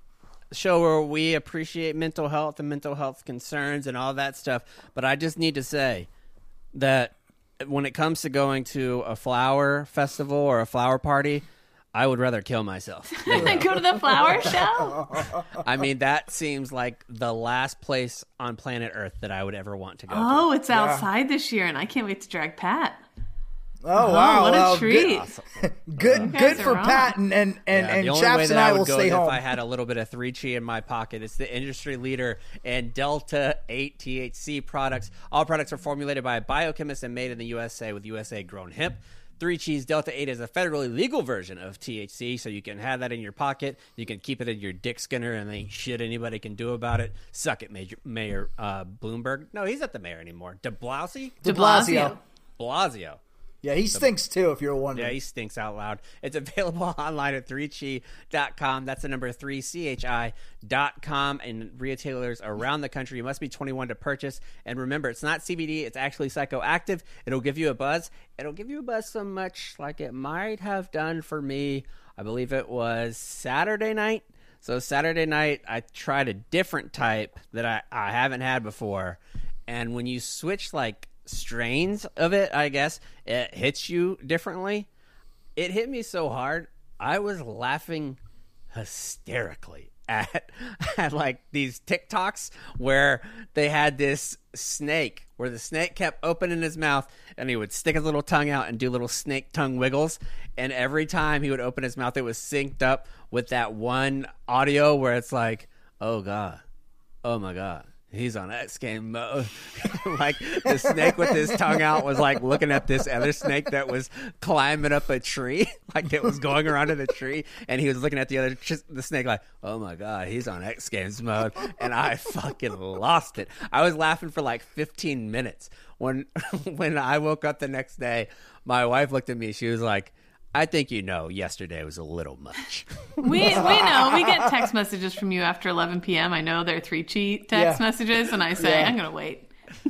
Speaker 1: show where we appreciate mental health and mental health concerns and all that stuff. But I just need to say that when it comes to going to a flower festival or a flower party, I would rather kill myself.
Speaker 4: Go to the flower show?
Speaker 1: I mean, that seems like the last place on planet Earth that I would ever want to go
Speaker 4: Oh,
Speaker 1: to.
Speaker 4: it's outside this year, and I can't wait to drag Pat.
Speaker 3: Oh, wow.
Speaker 4: what a
Speaker 3: well,
Speaker 4: treat.
Speaker 3: Good, good, good
Speaker 4: are
Speaker 3: for
Speaker 4: wrong.
Speaker 3: Pat and, and, and,
Speaker 1: Yeah,
Speaker 3: and
Speaker 1: the only way
Speaker 3: Chaps
Speaker 1: that
Speaker 3: and I
Speaker 1: I
Speaker 3: will
Speaker 1: would go
Speaker 3: stay
Speaker 1: is
Speaker 3: home.
Speaker 1: if I had a little bit of three chi in my pocket. It's the industry leader in Delta eight T H C products. All products are formulated by a biochemist and made in the U S A with U S A grown hemp. three chi's Delta eight is a federally legal version of T H C, so you can have that in your pocket. You can keep it in your dick skinner, and ain't shit anybody can do about it. Suck it, Major, Mayor uh, Bloomberg. No, he's not the mayor anymore. De Blasio?
Speaker 3: De Blasio.
Speaker 1: Blasio.
Speaker 3: Yeah, he stinks too, if you're wondering.
Speaker 1: Yeah, he stinks out loud. It's available online at three chi dot com. That's the number three, C H I dot com. And retailers around the country. You must be twenty-one to purchase. And remember, it's not C B D. It's actually psychoactive. It'll give you a buzz. It'll give you a buzz so much like it might have done for me. I believe it was Saturday night. So Saturday night, I tried a different type that I, I haven't had before. And when you switch, like, strains of it, I guess, it hits you differently. It hit me so hard, I was laughing hysterically at, at like these TikToks where they had this snake where the snake kept opening his mouth and he would stick his little tongue out and do little snake tongue wiggles, and every time he would open his mouth it was synced up with that one audio where it's like, oh god, oh my god, he's on X game mode. Like the snake with his tongue out was like looking at this other snake that was climbing up a tree, like it was going around in the tree, and he was looking at the other the snake like, oh my god, he's on X Games mode, and I fucking lost it. I was laughing for like fifteen minutes. When when I woke up the next day, my wife looked at me. She was like, I think you know yesterday was a little much.
Speaker 4: We we know. We get text messages from you after eleven p.m. I know they're three chi text
Speaker 3: Yeah.
Speaker 4: messages, and I say,
Speaker 3: Yeah.
Speaker 4: I'm going to wait.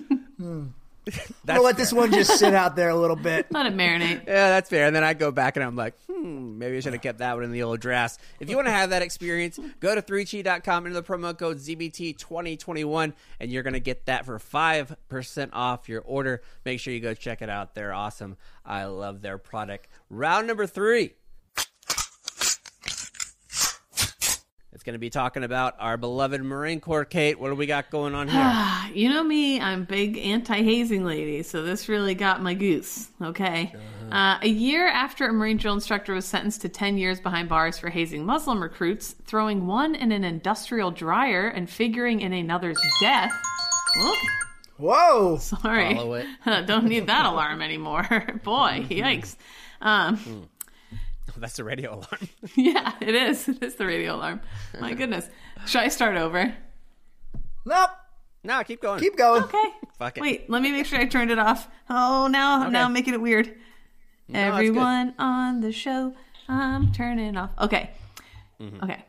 Speaker 3: We'll let this one just sit out there a little bit.
Speaker 4: Let it marinate.
Speaker 1: Yeah, that's fair. And then I go back and I'm like, hmm, maybe I should have kept that one in the old drafts. If you want to have that experience, go to three chi dot com, enter the promo code Z B T twenty twenty-one, and you're going to get that for five percent off your order. Make sure you go check it out. They're awesome. I love their product. Round number three. It's going to be talking about our beloved Marine Corps. Kate, what do we got going on here?
Speaker 4: You know me, I'm big anti-hazing lady, so this really got my goose, okay? Uh-huh. Uh, a year after a Marine drill instructor was sentenced to ten years behind bars for hazing Muslim recruits, throwing one in an industrial dryer and figuring in another's death... Whoop,
Speaker 3: Whoa!
Speaker 4: sorry.
Speaker 1: Follow it.
Speaker 4: Don't need that alarm anymore. Boy, yikes. Um,
Speaker 1: That's the radio alarm.
Speaker 4: yeah, it is. It is the radio alarm. My goodness. Should I start over?
Speaker 3: Nope.
Speaker 1: No, keep going.
Speaker 3: Keep going.
Speaker 4: Okay.
Speaker 1: Fuck it.
Speaker 4: Wait, let me make sure I turned it off. Oh, now,
Speaker 1: Okay.
Speaker 4: now I'm making it weird.
Speaker 1: No, that's
Speaker 4: Everyone on the show, I'm turning off. Okay.
Speaker 1: Mm-hmm.
Speaker 4: Okay.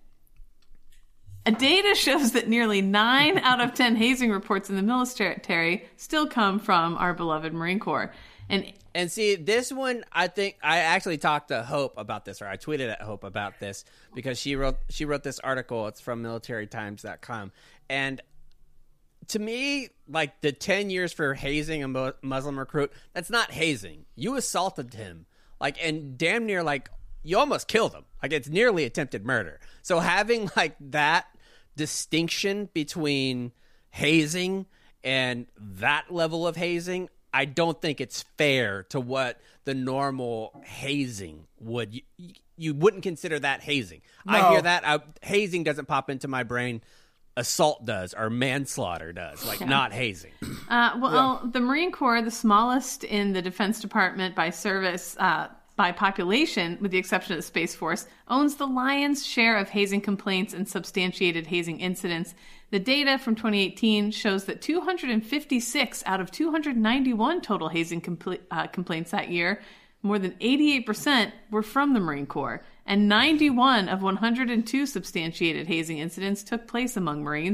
Speaker 4: A data shows that nearly nine out of ten hazing reports in the military still come from our beloved Marine Corps. And
Speaker 1: And see, this one, I think I actually talked to Hope about this, or I tweeted at Hope about this because she wrote she wrote this article. It's from military times dot com, and to me, like the ten years for hazing a Mo- Muslim recruit, that's not hazing. You assaulted him, like, and damn near like you almost killed him. Like it's nearly attempted murder. So having like that distinction between hazing and that level of hazing, I don't think it's fair to what the normal hazing would. You, you wouldn't consider that hazing.
Speaker 3: No.
Speaker 1: I hear that. I, hazing doesn't pop into my brain. Assault does, or manslaughter does, like not hazing.
Speaker 4: Uh, well, the Marine Corps, the smallest in the Defense Department by service, uh, by population, with the exception of the Space Force, owns the lion's share of hazing complaints and substantiated hazing incidents. The data from twenty eighteen shows that two hundred fifty-six out of two hundred ninety-one total hazing compl- uh, complaints that year, more than eighty-eight percent, were from the Marine Corps, and ninety-one of one hundred two substantiated hazing incidents took place among Marines.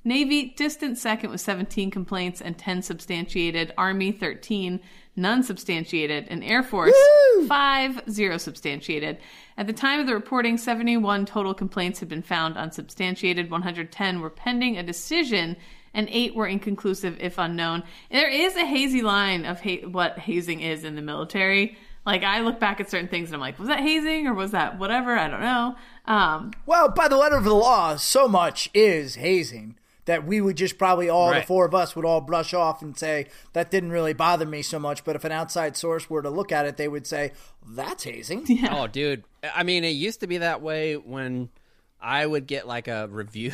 Speaker 4: Navy, distant second with seventeen complaints and ten substantiated. Army, thirteen, none substantiated. And Air Force,
Speaker 3: Woo!
Speaker 4: five, zero substantiated. At the time of the reporting, seventy-one total complaints had been found unsubstantiated. one hundred ten were pending a decision, and eight were inconclusive if unknown. There is a hazy line of ha- what hazing is in the military. Like, I look back at certain things and I'm like, was that hazing or was that whatever? I don't know. Um,
Speaker 3: Well, by the letter of the law, so much is hazing that we would just probably all,
Speaker 1: Right.
Speaker 3: the four of us would all brush off and say, that didn't really bother me so much. But if an outside source were to look at it, they would say, that's hazing.
Speaker 1: Oh, dude. I mean, it used to be that way when I would get like a review.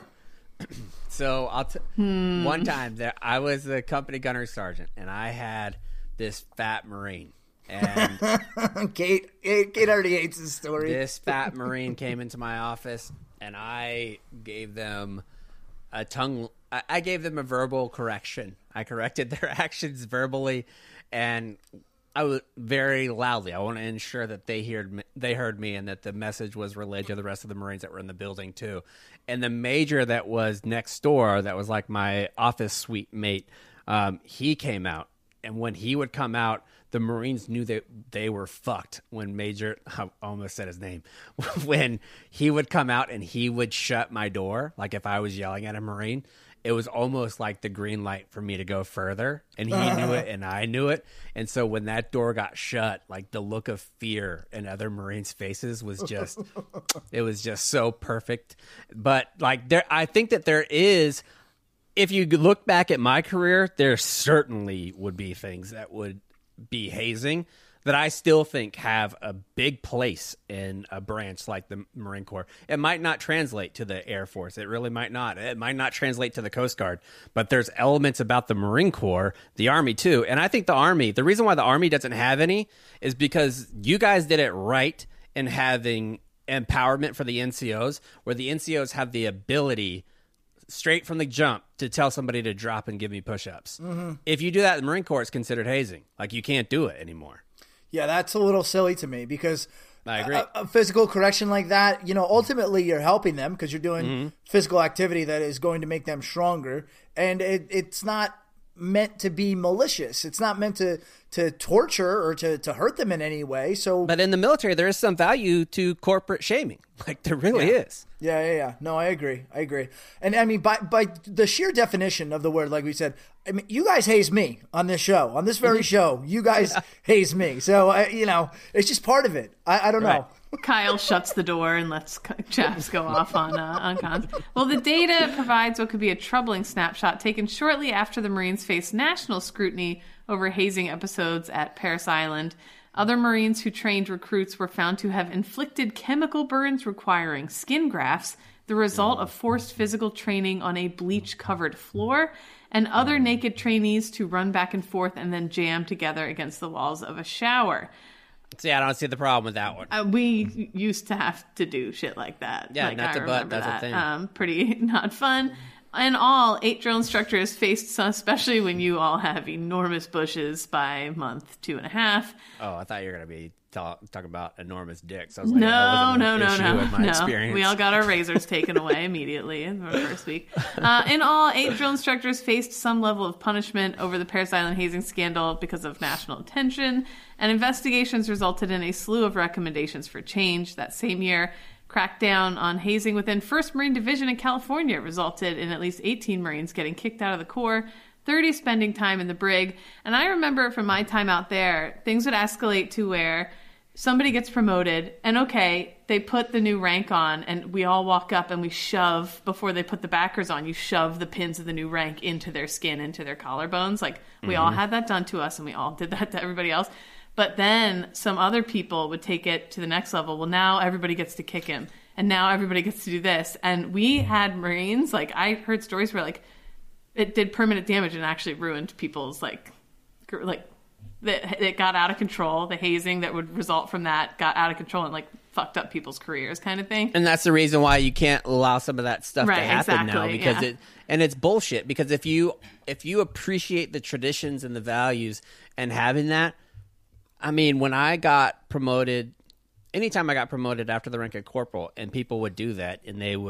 Speaker 1: So I'll t-
Speaker 4: Hmm.
Speaker 1: one time there, I was the company gunnery sergeant, and I had this fat Marine, and
Speaker 3: Kate, Kate already hates this story.
Speaker 1: this fat Marine came into my office, and I gave them a tongue. I, I gave them a verbal correction. I corrected their actions verbally, and I was very loudly. I want to ensure that they heard me, they heard me, and that the message was relayed to the rest of the Marines that were in the building too. And the major that was next door, that was like my office suite mate, um, he came out, and when he would come out, the Marines knew that they were fucked. When Major, I almost said his name, when he would come out and he would shut my door, like if I was yelling at a Marine, it was almost like the green light for me to go further, and he knew it and I knew it. And so when that door got shut, like the look of fear in other Marines' faces was just, it was just so perfect. But like there, I think that there is, if you look back at my career, there certainly would be things that would be hazing that I still think have a big place in a branch like the Marine Corps. It might not translate to the Air Force. It really might not. It might not translate to the Coast Guard. But there's elements about the Marine Corps, the Army too. And I think the Army, the reason why the Army doesn't have any is because you guys did it right in having empowerment for the N C Os, where the N C Os have the ability straight from the jump to tell somebody to drop and give me push-ups. Mm-hmm. If you do that in the Marine Corps, it's considered hazing. Like, you can't do it anymore.
Speaker 3: Yeah, that's a little silly to me because
Speaker 1: I agree.
Speaker 3: A, a physical correction like that, you know, ultimately you're helping them because you're doing
Speaker 1: Mm-hmm.
Speaker 3: physical activity that is going to make them stronger. And it, it's not meant to be malicious. It's not meant to, to torture or to, to hurt them in any way. So,
Speaker 1: But in the military, there is some value to corporate shaming. Like, there really
Speaker 3: Yeah.
Speaker 1: is.
Speaker 3: Yeah, yeah, yeah. No, I agree. I agree. And I mean, by by the sheer definition of the word, like we said, I mean, you guys haze me on this show, on this very show. You guys haze me. So, I, you know, it's just part of it. I, I don't
Speaker 1: Right.
Speaker 3: know.
Speaker 4: Kyle shuts the door and lets chaps go off on uh, on cons. Well, the data provides what could be a troubling snapshot taken shortly after the Marines faced national scrutiny over hazing episodes at Parris Island. Other Marines who trained recruits were found to have inflicted chemical burns requiring skin grafts, the result of forced physical training on a bleach-covered floor, and other naked trainees to run back and forth and then jam together against the walls of a shower.
Speaker 1: See, I don't see the problem with that one.
Speaker 4: Uh, we used to have to do shit like that.
Speaker 1: Yeah,
Speaker 4: like,
Speaker 1: nut
Speaker 4: I
Speaker 1: to butt,
Speaker 4: remember
Speaker 1: that's a
Speaker 4: that.
Speaker 1: thing.
Speaker 4: Um, pretty not fun. In all, eight drill instructors faced, some, especially when you all have enormous bushes by month two and a half.
Speaker 1: Oh, I thought you were going to be ta- talking about enormous dicks. I was like,
Speaker 4: No,
Speaker 1: that wasn't
Speaker 4: no,
Speaker 1: an
Speaker 4: no,
Speaker 1: issue
Speaker 4: no,
Speaker 1: in my
Speaker 4: no.
Speaker 1: experience.
Speaker 4: We all got our razors taken away immediately in the first week. Uh, in all, eight drill instructors faced some level of punishment over the Parris Island hazing scandal because of national attention, and investigations resulted in a slew of recommendations for change. That same year, crackdown on hazing within first Marine Division in California resulted in at least eighteen Marines getting kicked out of the Corps, thirty spending time in the brig. And I remember from my time out there, things would escalate to where somebody gets promoted and okay, they put the new rank on and we all walk up and we shove, before they put the backers on, you shove the pins of the new rank into their skin, into their collarbones. Like, we all had that done to us and we all did that to everybody else. But then some other people would take it to the next level. Well, now everybody gets to kick him. And now everybody gets to do this. And we had Marines, like, I heard stories where, like, it did permanent damage and actually ruined people's, like, gr- like, that it got out of control. The hazing that would result from that got out of control and, like, fucked up people's careers kind of thing.
Speaker 1: And that's the reason why you can't allow some of that stuff
Speaker 4: Right,
Speaker 1: to happen now,
Speaker 4: exactly,
Speaker 1: because
Speaker 4: yeah.
Speaker 1: it and it's bullshit. Because if you if you appreciate the traditions and the values and having that, I mean, when I got promoted, anytime I got promoted after the rank of corporal, and people would do that, and they would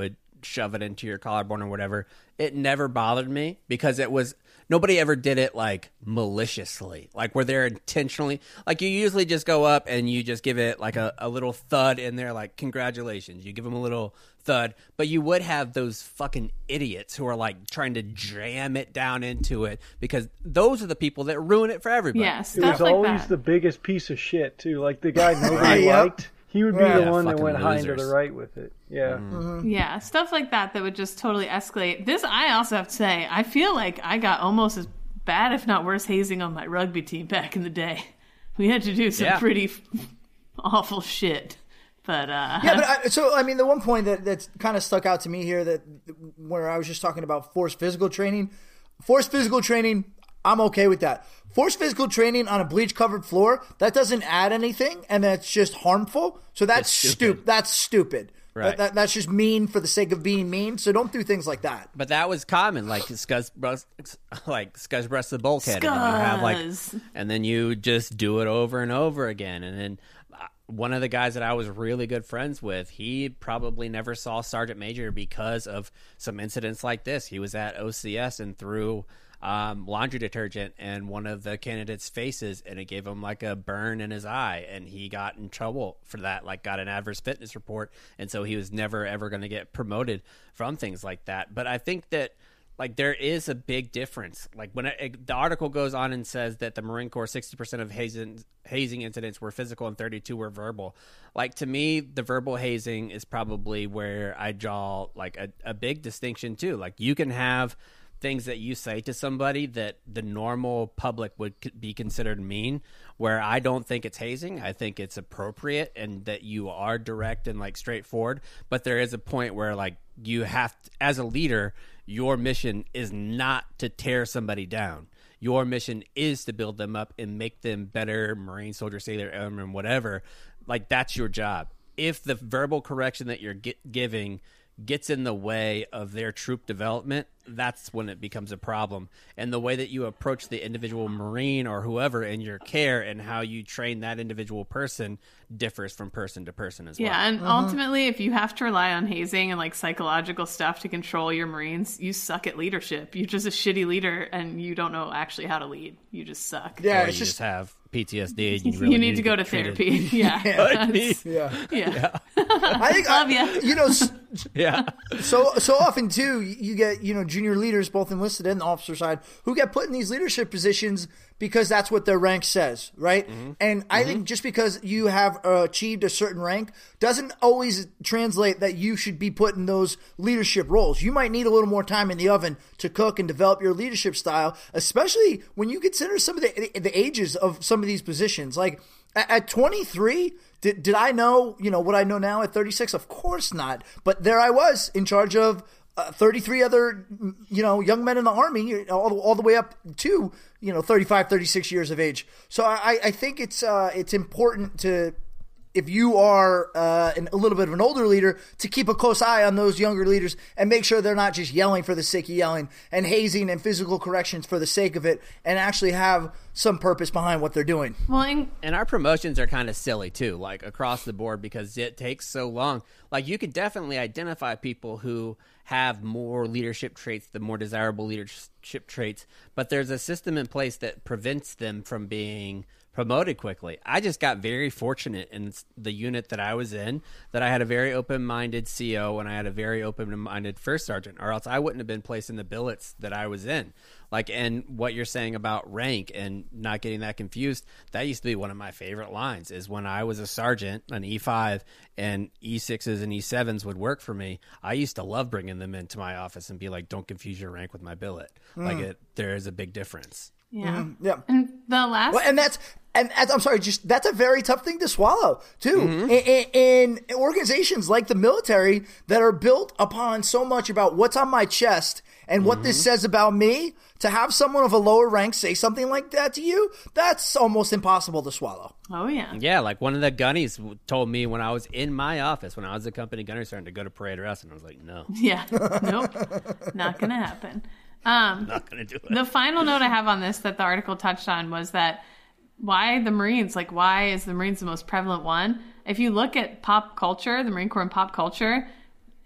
Speaker 1: shove it into your collarbone or whatever. It never bothered me because it was nobody ever did it like maliciously, like where they're intentionally like you usually just go up and you just give it like a, a little thud in there, like congratulations. You give them a little thud, but you would have those fucking idiots who are like trying to jam it down into it because those are the people that ruin it for everybody.
Speaker 4: Yeah,
Speaker 5: It
Speaker 4: stuff
Speaker 5: was
Speaker 4: like
Speaker 5: always
Speaker 4: that.
Speaker 5: the biggest piece of shit too. Like the guy nobody
Speaker 3: Right, yep.
Speaker 5: liked. He would be
Speaker 3: Yeah,
Speaker 5: the one that
Speaker 1: fucking
Speaker 5: went high into
Speaker 1: losers.
Speaker 5: the right with it. Yeah.
Speaker 3: Mm-hmm.
Speaker 4: Yeah, stuff like that that would just totally escalate. This, I also have to say, I feel like I got almost as bad, if not worse, hazing on my rugby team back in the day. We had to do some
Speaker 1: Yeah.
Speaker 4: pretty f- awful shit. But, uh...
Speaker 3: Yeah, but I, so I mean, the one point that that's kind of stuck out to me here, that where I was just talking about forced physical training, forced physical training, I'm okay with that. Forced physical training on a bleach covered floor, that doesn't add anything, and that's just harmful. So that's
Speaker 1: It's stupid.
Speaker 3: stupid. That's stupid.
Speaker 1: Right.
Speaker 3: That, that, that's just mean for the sake of being mean. So don't do things like that.
Speaker 1: But that was common, like scuzz, brus- like scuzz breast the bulkhead, and then you have like,
Speaker 4: Scuzz.
Speaker 1: and then you just do it over and over again. And then uh, one of the guys that I was really good friends with, he probably never saw Sergeant Major because of some incidents like this. He was at O C S and threw um, laundry detergent in one of the candidates' faces, and it gave him like a burn in his eye, and he got in trouble for that, like got an adverse fitness report, and so he was never ever going to get promoted from things like that. But I think that like there is a big difference. Like when it, it- the article goes on and says that the Marine Corps sixty percent of hazing, hazing incidents were physical and thirty-two were verbal. Like to me, the verbal hazing is probably where I draw like a, a big distinction too. Like you can have things that you say to somebody that the normal public would c- be considered mean, where I don't think it's hazing. I think it's appropriate and that you are direct and like straightforward. But there is a point where like you have to, as a leader, your mission is not to tear somebody down. Your mission is to build them up and make them better Marine, soldier, sailor, airman, whatever. Like that's your job. If the verbal correction that you're gi- giving gets in the way of their troop development, that's when it becomes a problem. And the way that you approach the individual Marine or whoever in your care and how you train that individual person differs from person to person as well.
Speaker 4: Yeah, and ultimately, if you have to rely on hazing and like psychological stuff to control your Marines, you suck at leadership. You're just a shitty leader, and you don't know actually how to lead. You just suck.
Speaker 3: Yeah,
Speaker 1: Or
Speaker 3: it's
Speaker 1: you
Speaker 3: just
Speaker 1: just have P T S D. And you,
Speaker 4: you
Speaker 1: really
Speaker 4: need to go to
Speaker 1: get treated.
Speaker 4: therapy. Yeah,
Speaker 1: Like me.
Speaker 4: that's-
Speaker 3: yeah.
Speaker 4: yeah.
Speaker 3: I think
Speaker 4: Love
Speaker 3: I-
Speaker 4: ya.
Speaker 3: You know, s-
Speaker 1: Yeah.
Speaker 3: so so often too, you get you know junior leaders, both enlisted and the officer side, who get put in these leadership positions because that's what their rank says, right? And I think just because you have uh, achieved a certain rank doesn't always translate that you should be put in those leadership roles. You might need a little more time in the oven to cook and develop your leadership style, especially when you consider some of the the ages of some of these positions. Like at, at twenty-three. Did, did I know, you know, what I know now at thirty-six? Of course not. But there I was in charge of uh, thirty-three other, you know, young men in the Army, all, all the way up to, you know, thirty-five, thirty-six years of age. So I, I think it's uh, it's important to, if you are uh, an, a little bit of an older leader, to keep a close eye on those younger leaders and make sure they're not just yelling for the sake of yelling and hazing and physical corrections for the sake of it, and actually have some purpose behind what they're doing.
Speaker 4: Well, in,
Speaker 1: And our promotions are kind of silly too, like across the board, because it takes so long. Like you could definitely identify people who have more leadership traits, the more desirable leadership traits, but there's a system in place that prevents them from being promoted quickly. I just got very fortunate in the unit that I was in that I had a very open-minded C O and I had a very open-minded first sergeant, or else I wouldn't have been placed in the billets that I was in. Like, and what you're saying about rank and not getting that confused, that used to be one of my favorite lines, is when I was a sergeant, an E five, and E sixes and E sevens would work for me. I used to love bringing them into my office and be like, don't confuse your rank with my billet. Like, it, there is a big difference.
Speaker 4: yeah.
Speaker 3: Yeah.
Speaker 4: And the last...
Speaker 3: Well, and that's and that's, I'm sorry, just that's a very tough thing to swallow too. In, in, in organizations like the military that are built upon so much about what's on my chest and what this says about me, to have someone of a lower rank say something like that to you, that's almost impossible to swallow.
Speaker 4: Oh, yeah.
Speaker 1: Yeah, like one of the gunnies w- told me when I was in my office, when I was a company gunner sergeant, to go to parade rest, and I was like, no,
Speaker 4: Yeah. Nope. Not going to happen. Um,
Speaker 1: not going to do it.
Speaker 4: The final note I have on this that the article touched on was that why the Marines, like why is the Marines the most prevalent one? If you look at pop culture, the Marine Corps and pop culture,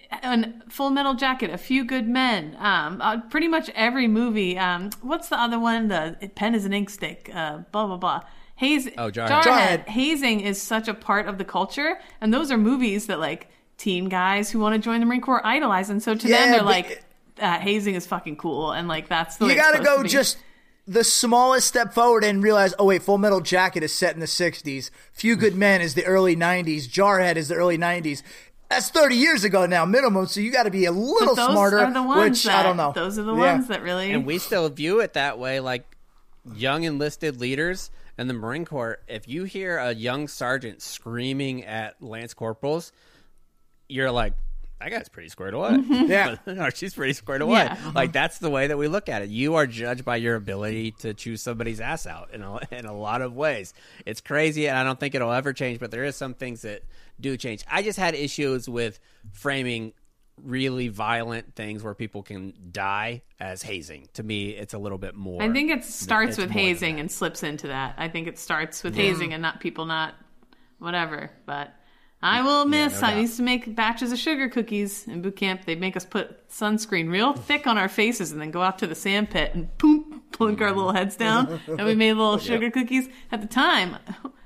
Speaker 4: and Full Metal Jacket, A Few Good Men, um, uh, pretty much every movie. Um, what's the other one? The Pen is an Ink Stick, uh, blah, blah, blah. Haze,
Speaker 1: Oh, Jarhead.
Speaker 3: Jarhead.
Speaker 4: Hazing is such a part of the culture. And those are movies that, like, teen guys who want to join the Marine Corps idolize. And so to
Speaker 3: Yeah,
Speaker 4: them, they're
Speaker 3: but-
Speaker 4: like, uh, hazing is fucking cool. And, like, that's the way
Speaker 3: You
Speaker 4: it's
Speaker 3: got to
Speaker 4: supposed
Speaker 3: go
Speaker 4: be.
Speaker 3: just the smallest step forward and realize, oh wait, Full Metal Jacket is set in the sixties. Few Good Men is the early nineties. Jarhead is the early nineties. That's thirty years ago now, minimum. So you got to be a little
Speaker 4: But those
Speaker 3: smarter.
Speaker 4: are the ones
Speaker 3: which
Speaker 4: that,
Speaker 3: I don't know.
Speaker 4: Those are the
Speaker 3: Yeah.
Speaker 4: ones that really.
Speaker 1: And we still view it that way, like young enlisted leaders in the Marine Corps. If you hear a young sergeant screaming at Lance Corporals, you're like, that guy's pretty squared away.
Speaker 3: Yeah.
Speaker 1: Or she's pretty squared away.
Speaker 4: Yeah.
Speaker 1: Like, that's the way that we look at it. You are judged by your ability to choose somebody's ass out in a, in a lot of ways. It's crazy, and I don't think it'll ever change, but there is some things that do change. I just had issues with framing really violent things where people can die as hazing. To me, it's a little bit more.
Speaker 4: I think it starts
Speaker 1: it's
Speaker 4: with
Speaker 1: more than
Speaker 4: hazing
Speaker 1: that.
Speaker 4: and slips into that. I think it starts with hazing and not people not whatever. But I will admit,
Speaker 1: no
Speaker 4: I
Speaker 1: doubt.
Speaker 4: used to make batches of sugar cookies in boot camp. They'd make us put sunscreen real thick on our faces and then go out to the sand pit and boom, plunk our little heads down. And we made little sugar cookies. At the time,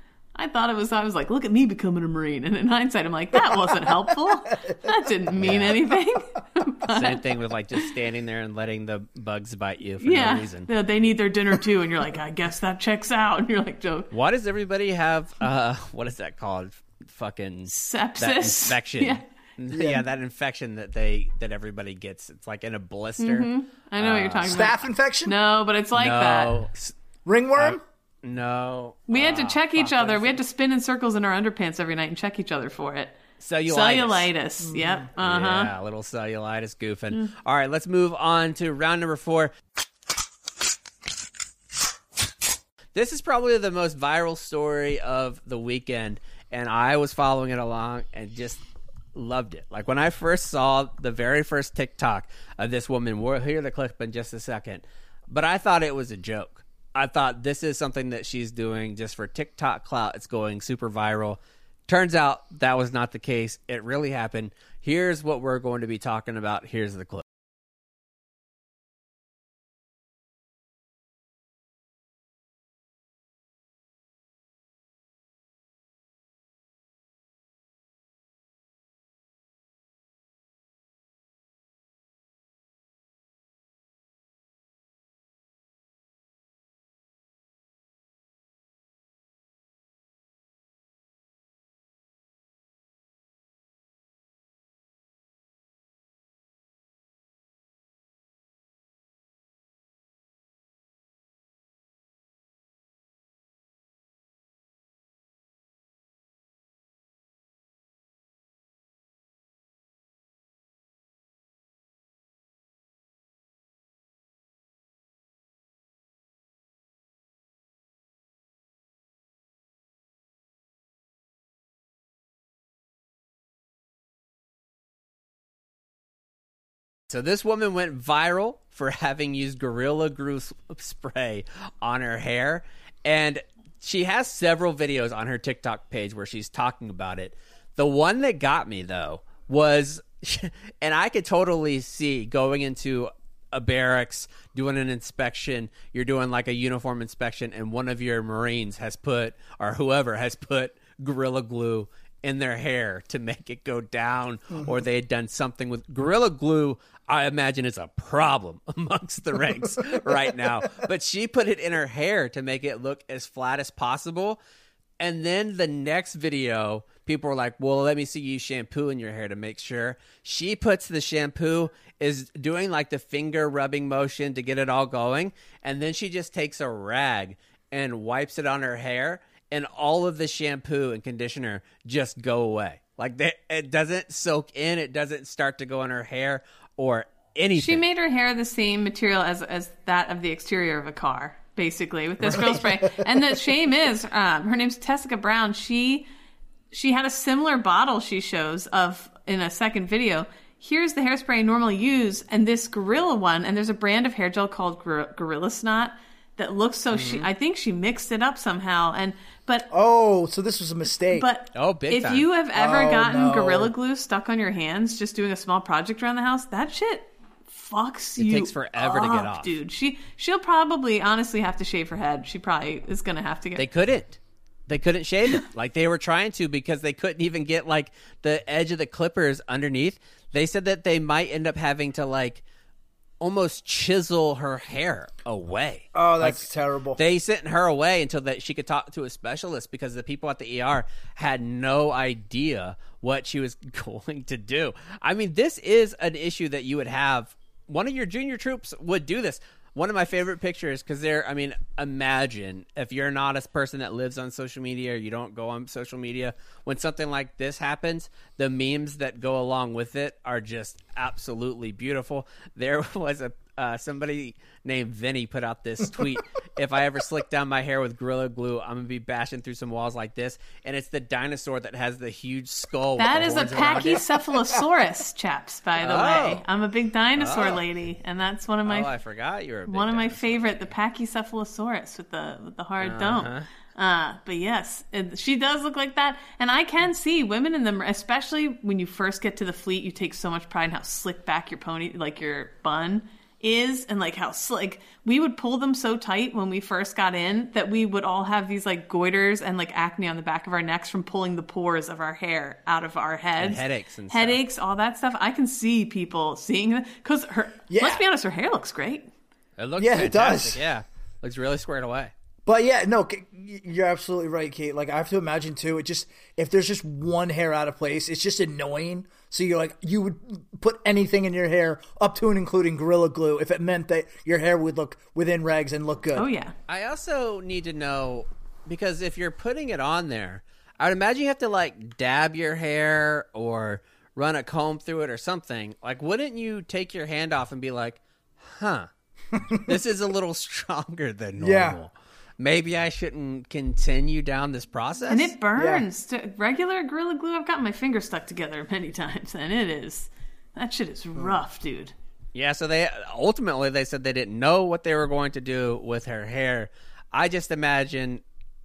Speaker 4: I thought it was, I was like, look at me becoming a Marine. And in hindsight, I'm like, that wasn't helpful. That didn't mean anything.
Speaker 1: Same thing with like just standing there and letting the bugs bite you for
Speaker 4: Yeah,
Speaker 1: no reason.
Speaker 4: they need their dinner too, and you're like, I guess that checks out. And you're like, Joe,
Speaker 1: Why does everybody have uh what is that called? Fucking
Speaker 4: sepsis.
Speaker 1: that infection.
Speaker 4: Yeah.
Speaker 1: Yeah. that infection that they that everybody gets. It's like in a blister.
Speaker 4: I know what you're talking
Speaker 3: Staph
Speaker 4: about.
Speaker 3: infection?
Speaker 4: No, but it's like that.
Speaker 1: no, s-
Speaker 3: Ringworm?
Speaker 1: no.
Speaker 4: We had to
Speaker 1: Ah,
Speaker 4: check each
Speaker 1: fuck, what
Speaker 4: other.
Speaker 1: is
Speaker 4: We
Speaker 1: it?
Speaker 4: had to spin in circles in our underpants every night and check each other for it.
Speaker 1: Cellulitis.
Speaker 4: Cellulitis. Yep. Uh huh.
Speaker 1: Yeah, a little cellulitis goofing. All right, let's move on to round number four. This is probably the most viral story of the weekend, and I was following it along and just loved it. Like when I first saw the very first TikTok of this woman, we'll hear the clip in just a second, but I thought it was a joke. I thought this is something that she's doing just for TikTok clout. It's going super viral. Turns out that was not the case. It really happened. Here's what we're going to be talking about. Here's the clip. So this woman went viral for having used Gorilla Glue s- spray on her hair, and she has several videos on her TikTok page where she's talking about it. The one that got me, though, was, and I could totally see going into a barracks, doing an inspection, you're doing like a uniform inspection, and one of your Marines has put, or whoever has put Gorilla Glue in their hair to make it go down, or they had done something with Gorilla Glue. I imagine it's a problem amongst the ranks right now, but she put it in her hair to make it look as flat as possible. And then the next video, people were like, well, let me see you shampoo in your hair to make sure. She puts the shampoo, is doing like the finger rubbing motion to get it all going, and then she just takes a rag and wipes it on her hair, and all of the shampoo and conditioner just go away. Like they, it doesn't soak in, it doesn't start to go in her hair or anything.
Speaker 4: She made her hair the same material as as that of the exterior of a car, basically, with this girl spray. And the shame is, um, her name's Tessica Brown. She she had a similar bottle she shows of in a second video. Here's the hairspray I normally use, and this Gorilla one, and there's a brand of hair gel called Gor- Gorilla Snot that looks so.
Speaker 1: Mm-hmm.
Speaker 4: She, I think she mixed it up somehow, and but
Speaker 3: Oh, so this was a mistake.
Speaker 4: but
Speaker 1: Oh, big
Speaker 4: if
Speaker 1: time.
Speaker 4: you have ever
Speaker 3: Oh,
Speaker 4: gotten
Speaker 3: no.
Speaker 4: Gorilla Glue stuck on your hands just doing a small project around the house, that shit fucks
Speaker 1: It
Speaker 4: you.
Speaker 1: takes forever to get
Speaker 4: up,
Speaker 1: off.
Speaker 4: dude. She she'll probably honestly have to shave her head. She probably is gonna have to get.
Speaker 1: They couldn't. They couldn't shave it. Like they were trying to because they couldn't even get like the edge of the clippers underneath. They said that they might end up having to like almost chisel her hair away.
Speaker 3: oh, that's
Speaker 1: Like,
Speaker 3: terrible.
Speaker 1: They sent her away until that she could talk to a specialist because the people at the E R had no idea what she was going to do. I mean, this is an issue that you would have. One of your junior troops would do this. One of my favorite pictures, because they're, I mean, imagine if you're not a person that lives on social media or you don't go on social media, when something like this happens, the memes that go along with it are just absolutely beautiful. There was a uh, somebody named Vinny put out this tweet. If I ever slick down my hair with Gorilla Glue, I'm going to be bashing through some walls like this. And it's the dinosaur that has the huge skull. with
Speaker 4: That
Speaker 1: the
Speaker 4: is a
Speaker 1: horns around it.
Speaker 4: Pachycephalosaurus, chaps, by the
Speaker 1: Oh.
Speaker 4: way. I'm a big dinosaur
Speaker 1: Oh.
Speaker 4: lady, and that's one of my
Speaker 1: Oh, I forgot you were a big
Speaker 4: one of my
Speaker 1: dinosaur.
Speaker 4: favorite, the Pachycephalosaurus with the with the hard
Speaker 1: Uh-huh.
Speaker 4: dome. Uh, but yes, it, she does look like that, and I can see women in them, especially when you first get to the fleet. You take so much pride in how slick back your pony, like your bun, is, and like how slick. We would pull them so tight when we first got in that we would all have these like goiters and like acne on the back of our necks from pulling the pores of our hair out of our heads,
Speaker 1: And headaches and stuff.
Speaker 4: headaches, all that stuff. I can see people seeing it because her.
Speaker 3: Yeah.
Speaker 4: Let's be honest, her hair looks great.
Speaker 1: It looks
Speaker 3: Yeah, it
Speaker 1: fantastic.
Speaker 3: does.
Speaker 1: Yeah. Looks really squared away.
Speaker 3: But yeah, no, K- you're absolutely right, Kate. Like I have to imagine too. It just if there's just one hair out of place, it's just annoying. So you're like, you would put anything in your hair, up to and including Gorilla Glue, if it meant that your hair would look within regs and look good.
Speaker 4: Oh yeah.
Speaker 1: I also need to know, because if you're putting it on there, I would imagine you have to like dab your hair or run a comb through it or something. Like, wouldn't you take your hand off and be like, huh, this is a little stronger than normal.
Speaker 3: Yeah.
Speaker 1: Maybe I shouldn't continue down this process.
Speaker 4: And it burns. To- Regular Gorilla Glue, I've gotten my fingers stuck together many times, and it is that shit is rough, dude.
Speaker 1: Yeah, so they ultimately they said they didn't know what they were going to do with her hair. I just imagine,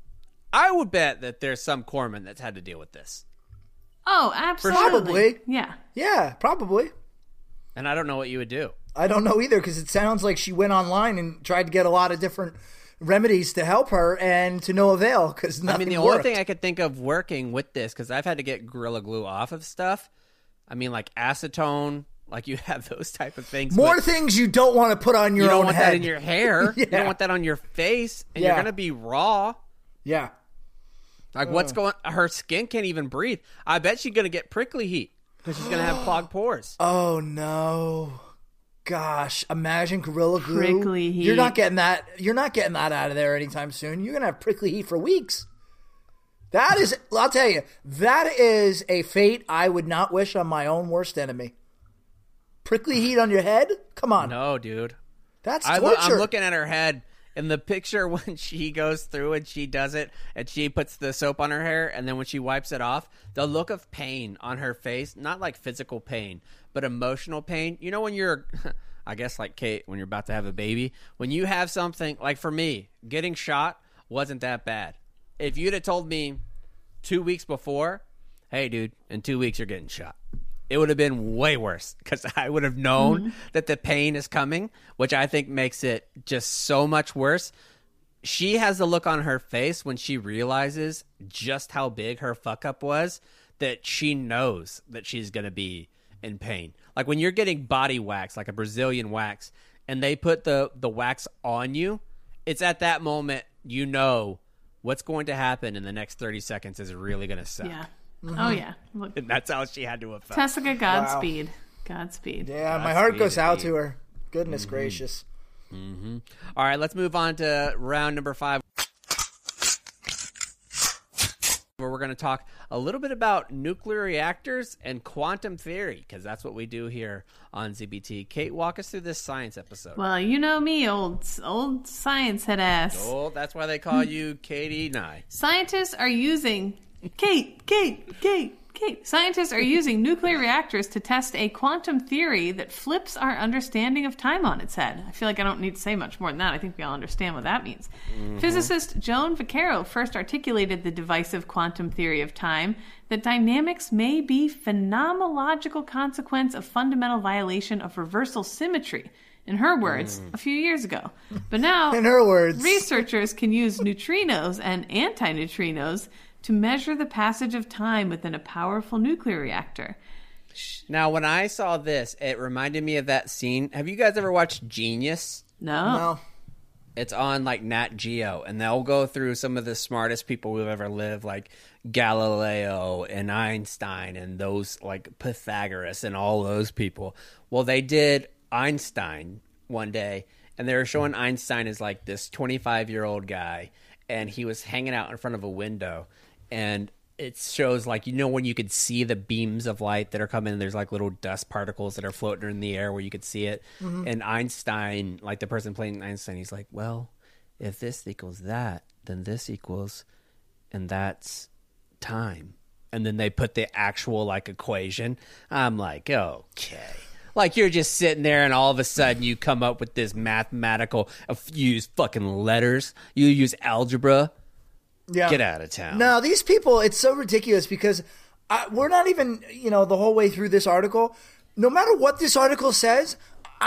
Speaker 1: I would bet that there's some corpsman that's had to deal with this.
Speaker 4: Oh, absolutely.
Speaker 3: Probably.
Speaker 4: Yeah.
Speaker 3: Yeah, probably.
Speaker 1: And I don't know what you would do.
Speaker 3: I don't know either because it sounds like she went online and tried to get a lot of different remedies to help her and to no avail because
Speaker 1: I
Speaker 3: nothing
Speaker 1: mean, the
Speaker 3: worked.
Speaker 1: only thing I could think of working with this, because I've had to get Gorilla Glue off of stuff. I mean, like acetone, like you have those type of things.
Speaker 3: More
Speaker 1: but
Speaker 3: things you don't want to put on your
Speaker 1: you don't
Speaker 3: own
Speaker 1: want
Speaker 3: head.
Speaker 1: that in your hair. You
Speaker 3: Yeah.
Speaker 1: don't want that on your face, and
Speaker 3: Yeah.
Speaker 1: you're gonna be raw.
Speaker 3: Yeah.
Speaker 1: Like, what's going? Her skin can't even breathe. I bet she's gonna get prickly heat because she's gonna have clogged pores.
Speaker 3: Oh no. Gosh, imagine Gorilla Glue.
Speaker 4: Prickly heat.
Speaker 3: You're not getting that. You're not getting that out of there anytime soon. You're gonna have prickly heat for weeks. That is, I'll tell you, that is a fate I would not wish on my own worst enemy. Prickly heat on your head? Come on,
Speaker 1: No, dude.
Speaker 3: that's
Speaker 1: I
Speaker 3: torture.
Speaker 1: lo- I'm looking at her head in the picture when she goes through and she does it and she puts the soap on her hair, and then when she wipes it off, the look of pain on her face, not like physical pain, but emotional pain. You know, when you're, I guess like Kate, when you're about to have a baby, when you have something, like for me, getting shot wasn't that bad. If you'd have told me two weeks before, hey, dude, in two weeks you're getting shot, it would have been way worse because I would have known
Speaker 4: Mm-hmm.
Speaker 1: that the pain is coming, which I think makes it just so much worse. She has the look on her face when she realizes just how big her fuck up was, that she knows that she's going to be in pain. Like when you're getting body wax, like a Brazilian wax, and they put the, the wax on you, it's at that moment you know what's going to happen in the next thirty seconds is really going to suck.
Speaker 4: Yeah. Oh yeah. Look,
Speaker 1: And that's how she had to have felt.
Speaker 4: Tessica, Godspeed. Godspeed.
Speaker 3: yeah, my
Speaker 1: That's
Speaker 3: heart
Speaker 1: me
Speaker 3: goes
Speaker 1: to
Speaker 3: out
Speaker 1: me.
Speaker 3: to her. Goodness gracious.
Speaker 1: All right, let's move on to round number five, where we're going to talk a little bit about nuclear reactors and quantum theory, because that's what we do here on Z B T. Kate, walk us through this science episode.
Speaker 4: Well, you know me, old old science head ass.
Speaker 1: Oh, that's why they call you Katie Nye.
Speaker 4: Scientists are using Kate, Kate, Kate, Okay, scientists are using nuclear reactors to test a quantum theory that flips our understanding of time on its head. I feel like I don't need to say much more than that. I think we all understand what that means. Mm-hmm. Physicist Joan Vaccaro first articulated the divisive quantum theory of time, that dynamics may be phenomenological consequence of fundamental violation of reversal symmetry. In her words, mm. a few years ago. But now,
Speaker 3: in her words,
Speaker 4: researchers can use neutrinos and antineutrinos to measure the passage of time within a powerful nuclear reactor.
Speaker 1: Now, when I saw this, it reminded me of that scene. Have you guys ever watched Genius?
Speaker 4: No.
Speaker 3: No.
Speaker 1: It's on, like, Nat Geo, and they'll go through some of the smartest people who've ever lived, like Galileo and Einstein and those, like, Pythagoras and all those people. Well, they did Einstein one day, and they were showing Einstein as, like, this twenty-five-year-old guy, and he was hanging out in front of a window. And it shows, like, you know, when you could see the beams of light that are coming, there's like little dust particles that are floating in the air where you could see it. Mm-hmm. And Einstein, like the person playing Einstein, he's like, well, if this equals that, then this equals, and that's time. And then they put the actual, like, equation. I'm like, okay. Like, you're just sitting there and all of a sudden you come up with this mathematical, you use fucking letters, you use algebra.
Speaker 3: Yeah.
Speaker 1: Get out of town.
Speaker 3: No, these people, it's so ridiculous because I, we're not even, you know, the whole way through this article. No matter what this article says,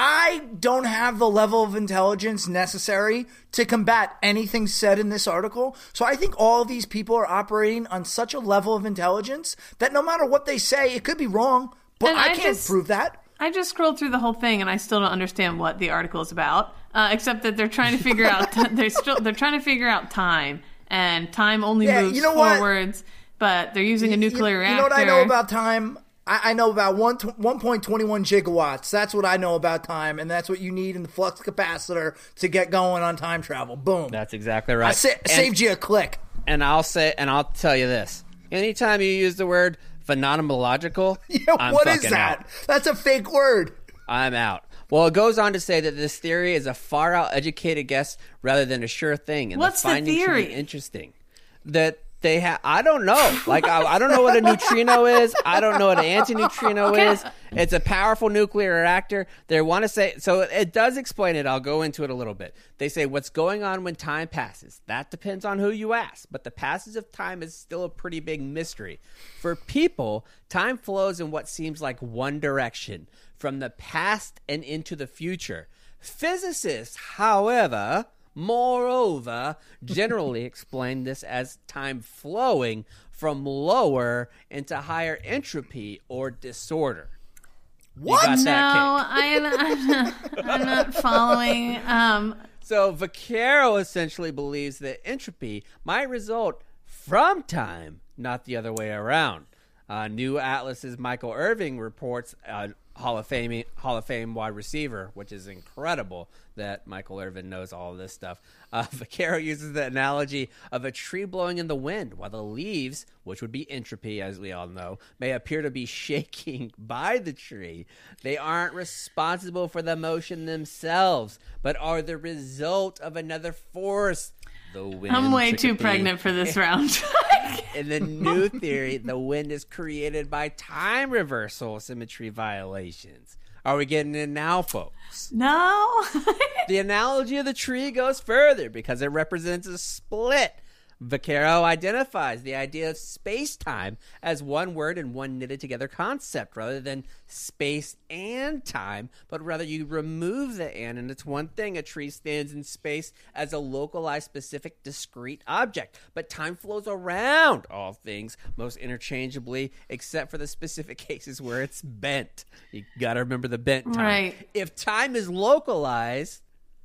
Speaker 3: I don't have the level of intelligence necessary to combat anything said in this article. So I think all of these people are operating on such a level of intelligence that no matter what they say, it could be wrong, but I, I can't just, prove that.
Speaker 4: I just scrolled through the whole thing and I still don't understand what the article is about, uh, except that they're trying to figure out, they're still, they're trying to figure out time. And time only yeah, moves you know forwards, what? But they're using a nuclear
Speaker 3: you,
Speaker 4: reactor.
Speaker 3: You know what I know about time? I, I know about one one point two one gigawatts. That's what I know about time, and that's what you need in the flux capacitor to get going on time travel. Boom.
Speaker 1: That's exactly right. I
Speaker 3: sa-
Speaker 1: and,
Speaker 3: saved you a click.
Speaker 1: And I'll say, and I'll tell you this: anytime you use the word phenomenological,
Speaker 3: yeah,
Speaker 1: I'm
Speaker 3: what is
Speaker 1: fucking
Speaker 3: that?
Speaker 1: out.
Speaker 3: That's a fake word.
Speaker 1: I'm out. Well, it goes on to say that this theory is a far-out educated guess rather than a sure thing, and
Speaker 4: What's
Speaker 1: the finding
Speaker 4: the theory?
Speaker 1: should be interesting. That they have, I don't know. Like, I, I don't know what a neutrino is. I don't know what an antineutrino
Speaker 4: okay.
Speaker 1: is. It's a powerful nuclear reactor. They want to say, so it does explain it. I'll go into it a little bit. They say what's going on when time passes. That depends on who you ask. But the passage of time is still a pretty big mystery. For people, time flows in what seems like one direction, from the past and into the future. Physicists, however, moreover, generally explain this as time flowing from lower into higher entropy or disorder.
Speaker 3: What?
Speaker 1: You got
Speaker 4: No,
Speaker 1: that
Speaker 4: I am, I'm, not, I'm not following. Um,
Speaker 1: so Vaccaro essentially believes that entropy might result from time, not the other way around. Uh, New Atlas's Michael Irving reports uh, Hall of Fame Hall of Fame wide receiver, which is incredible that Michael Irvin knows all of this stuff. Uh, Vaccaro uses the analogy of a tree blowing in the wind, while the leaves, which would be entropy, as we all know, may appear to be shaking by the tree. They aren't responsible for the motion themselves, but are the result of another force. The wind
Speaker 4: I'm way too
Speaker 1: entropy.
Speaker 4: pregnant for this round.
Speaker 1: In the new theory, the wind is created by time reversal symmetry violations. Are we getting it now, folks?
Speaker 4: No.
Speaker 1: The analogy of the tree goes further because it represents a split. Vaccaro identifies the idea of space-time as one word and one knitted together concept rather than space and time, but rather you remove the and and it's one thing. A tree stands in space as a localized, specific, discrete object, but time flows around all things most interchangeably except for the specific cases where it's bent. You gotta remember the bent time.
Speaker 4: Right.
Speaker 1: If time is localized,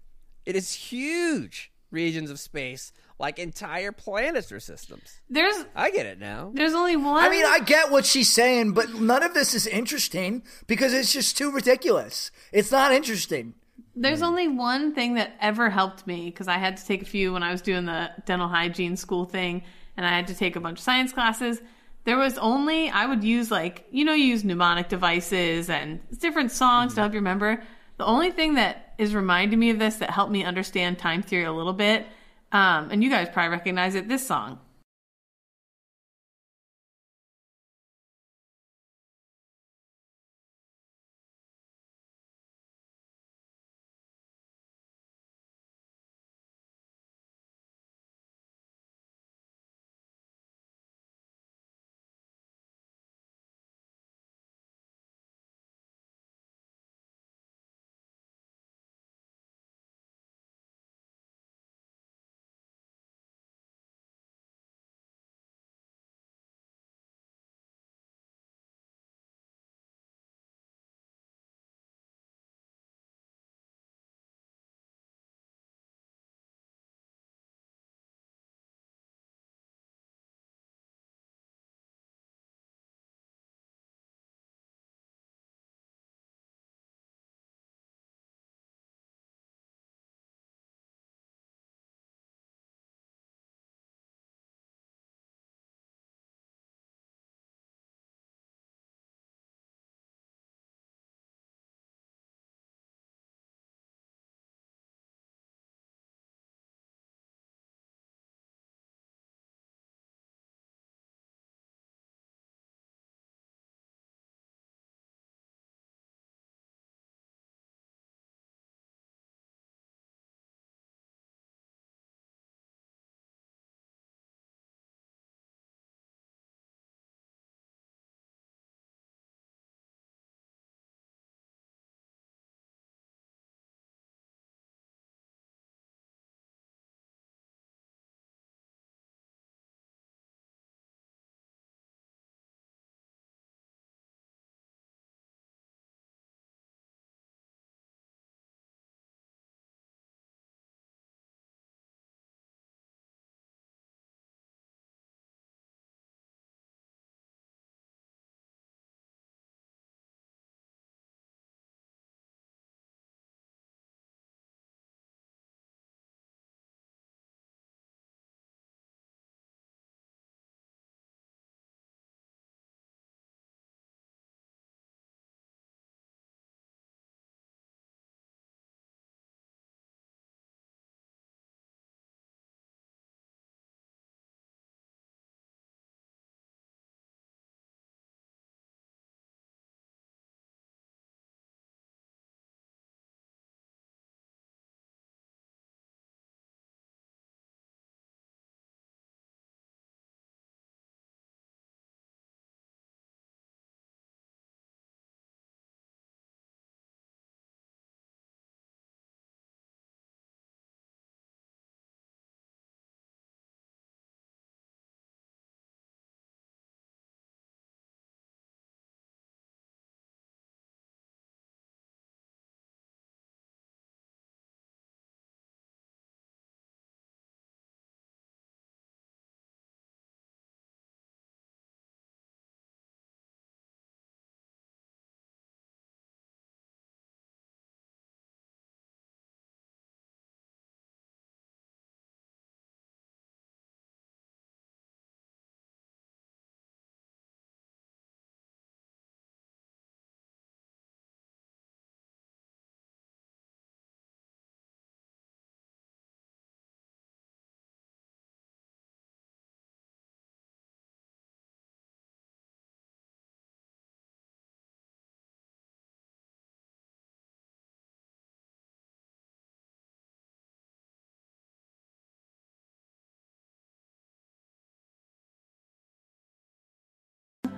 Speaker 1: it is huge regions of space, like entire planets or systems.
Speaker 4: There's
Speaker 1: I get it now.
Speaker 4: there's only one.
Speaker 3: I mean, I get what she's saying, but none of this is interesting because it's just too ridiculous. It's not interesting.
Speaker 4: There's only one thing that ever helped me because I had to take a few when I was doing the dental hygiene school thing, and I had to take a bunch of science classes. There was only, I would use like, you know, you use mnemonic devices and different songs mm-hmm. to help you remember. The only thing that is reminding me of this that helped me understand time theory a little bit, um, and you guys probably recognize it, this song.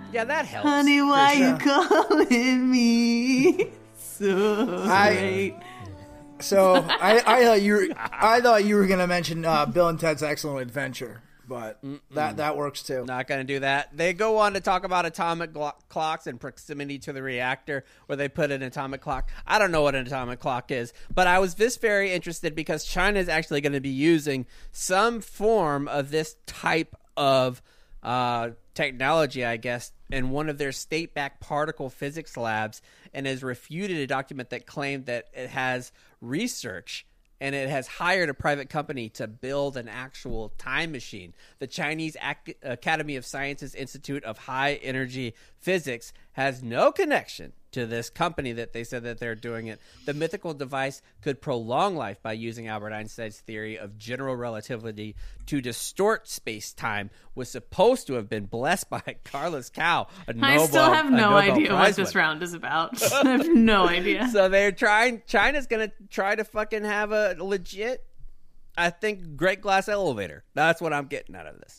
Speaker 1: Yeah, that helps.
Speaker 4: Honey,
Speaker 1: for
Speaker 4: why
Speaker 1: sure.
Speaker 4: you calling me so
Speaker 3: I-
Speaker 4: great?
Speaker 3: So I, I thought you were, I thought you were going to mention uh, Bill and Ted's Excellent Adventure, but that that works too.
Speaker 1: Not going to do that. They go on to talk about atomic glo- clocks and proximity to the reactor, where they put an atomic clock. I don't know what an atomic clock is, but I was this very interested because China is actually going to be using some form of this type of uh, technology, I guess, in one of their state-backed particle physics labs, and has refuted a document that claimed that it has research and it has hired a private company to build an actual time machine. The Chinese Ac- Academy of Sciences Institute of High Energy Physics has no connection to this company that they said that they're doing it. The mythical device could prolong life by using Albert Einstein's theory of general relativity to distort space-time. Was supposed to have been blessed by Carlos Cao, a Nobel,
Speaker 4: I still have
Speaker 1: a
Speaker 4: no
Speaker 1: Nobel
Speaker 4: idea what
Speaker 1: Prize
Speaker 4: this
Speaker 1: winner.
Speaker 4: round is about. I have no idea.
Speaker 1: So they're trying. China's gonna try to fucking have a legit, I think, Great Glass Elevator. That's what I'm getting out of this.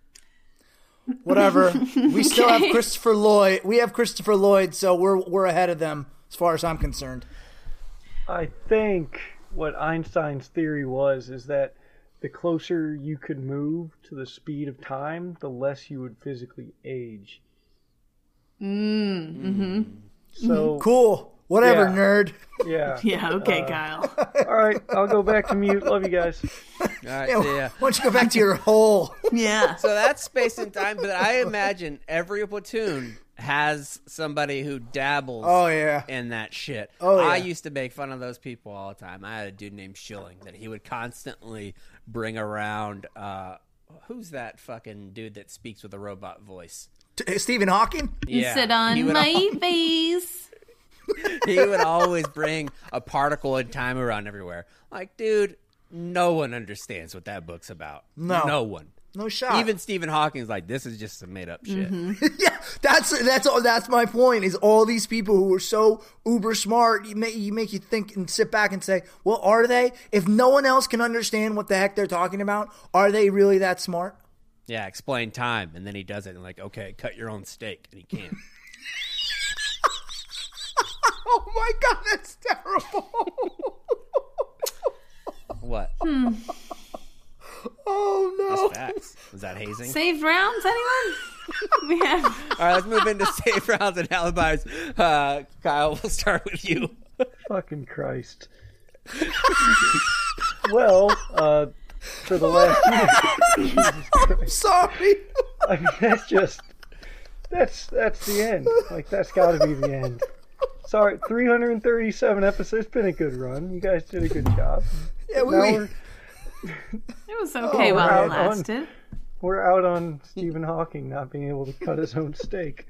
Speaker 3: Whatever. We still
Speaker 4: Okay.
Speaker 3: have Christopher Lloyd. We have Christopher Lloyd, so we're we're ahead of them as far as I'm concerned.
Speaker 5: I think what Einstein's theory was is that the closer you could move to the speed of time, the less you would physically age.
Speaker 4: Mm, mm-hmm.
Speaker 5: So,
Speaker 3: Cool. Whatever,
Speaker 5: Yeah.
Speaker 3: nerd.
Speaker 5: yeah.
Speaker 4: Yeah, okay,
Speaker 5: Uh,
Speaker 4: Kyle.
Speaker 5: All right, I'll go back to mute. Love you guys.
Speaker 1: All right,
Speaker 3: Yeah,
Speaker 1: see ya.
Speaker 3: why don't you go back to your hole?
Speaker 4: Yeah.
Speaker 1: So that's space and time, but I imagine every platoon has somebody who dabbles
Speaker 3: Oh yeah.
Speaker 1: in that shit.
Speaker 3: Oh, yeah.
Speaker 1: I used to make fun of those people all the time. I had a dude named Schilling that he would constantly bring around. Uh, who's that fucking dude that speaks with a robot voice?
Speaker 3: T- Stephen Hawking.
Speaker 1: Yeah,
Speaker 4: Sit
Speaker 1: he
Speaker 4: on
Speaker 1: would
Speaker 4: my face.
Speaker 1: he would always bring a particle in time around everywhere. Like, dude, no one understands what that book's about.
Speaker 3: No.
Speaker 1: no one.
Speaker 3: No shot.
Speaker 1: Even Stephen Hawking's like, this is just some made up shit.
Speaker 3: Yeah, that's that's all. That's my point. Is all these people who are so uber smart, you make you make you think and sit back and say, well, are they? If no one else can understand what the heck they're talking about, are they really that smart?
Speaker 1: Yeah, explain time, and then he does it, and like, okay, cut your own steak, and he can't.
Speaker 3: Oh my god, that's terrible.
Speaker 1: What?
Speaker 3: Oh no.
Speaker 1: That's facts. Was that hazing?
Speaker 4: Saved rounds, anyone? We have.
Speaker 1: All right, let's move into safe rounds and alibis. Uh, Kyle, we'll start with you.
Speaker 5: Fucking Christ. Well, uh, for the last year, Jesus Christ.
Speaker 3: Sorry.
Speaker 5: I mean, that's just, that's, that's the end. Like, that's gotta be the end. Sorry, three hundred thirty-seven episodes. It's been a good run. You guys did a good job.
Speaker 3: Yeah, we,
Speaker 5: Now
Speaker 3: we-
Speaker 5: we're,
Speaker 4: It was okay
Speaker 5: Oh,
Speaker 4: while
Speaker 5: wow.
Speaker 4: it lasted.
Speaker 5: we're out on Stephen Hawking not being able to cut his own steak.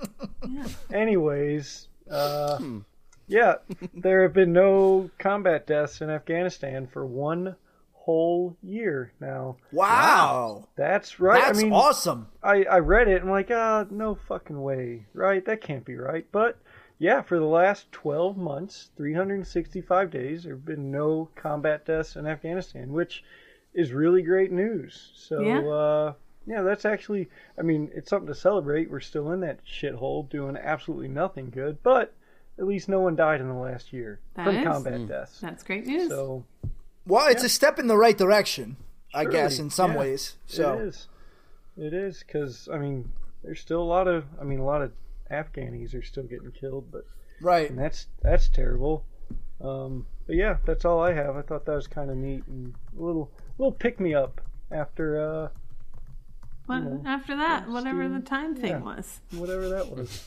Speaker 5: Anyways, uh, yeah, there have been no combat deaths in Afghanistan for one whole year now.
Speaker 3: wow.
Speaker 5: That's right.
Speaker 3: That's
Speaker 5: I mean,
Speaker 3: awesome.
Speaker 5: I, I read it and I'm like, ah, no fucking way, right? That can't be right. But yeah, for the last twelve months, three hundred sixty-five days, there have been no combat deaths in Afghanistan, which is really great news. So,
Speaker 4: Yeah.
Speaker 5: uh, yeah, that's actually, I mean, it's something to celebrate. We're still in that shithole doing absolutely nothing good, but at least no one died in the last year
Speaker 4: That
Speaker 5: from
Speaker 4: is.
Speaker 5: combat deaths.
Speaker 4: That's great news.
Speaker 5: So,
Speaker 3: Well, it's a step in the right direction, I
Speaker 5: Surely,
Speaker 3: guess, in some
Speaker 5: yeah.
Speaker 3: ways. So
Speaker 5: it is. It is, because, I mean, there's still a lot of, I mean, a lot of Afghanis are still getting killed, but
Speaker 3: right.
Speaker 5: and that's that's terrible. Um, but yeah, that's all I have. I thought that was kind of neat and a little little pick me up after uh,
Speaker 4: What,
Speaker 5: know,
Speaker 4: after that,
Speaker 5: yeah,
Speaker 4: whatever
Speaker 5: Steve-
Speaker 4: the time thing
Speaker 5: yeah.
Speaker 4: was.
Speaker 5: whatever that was.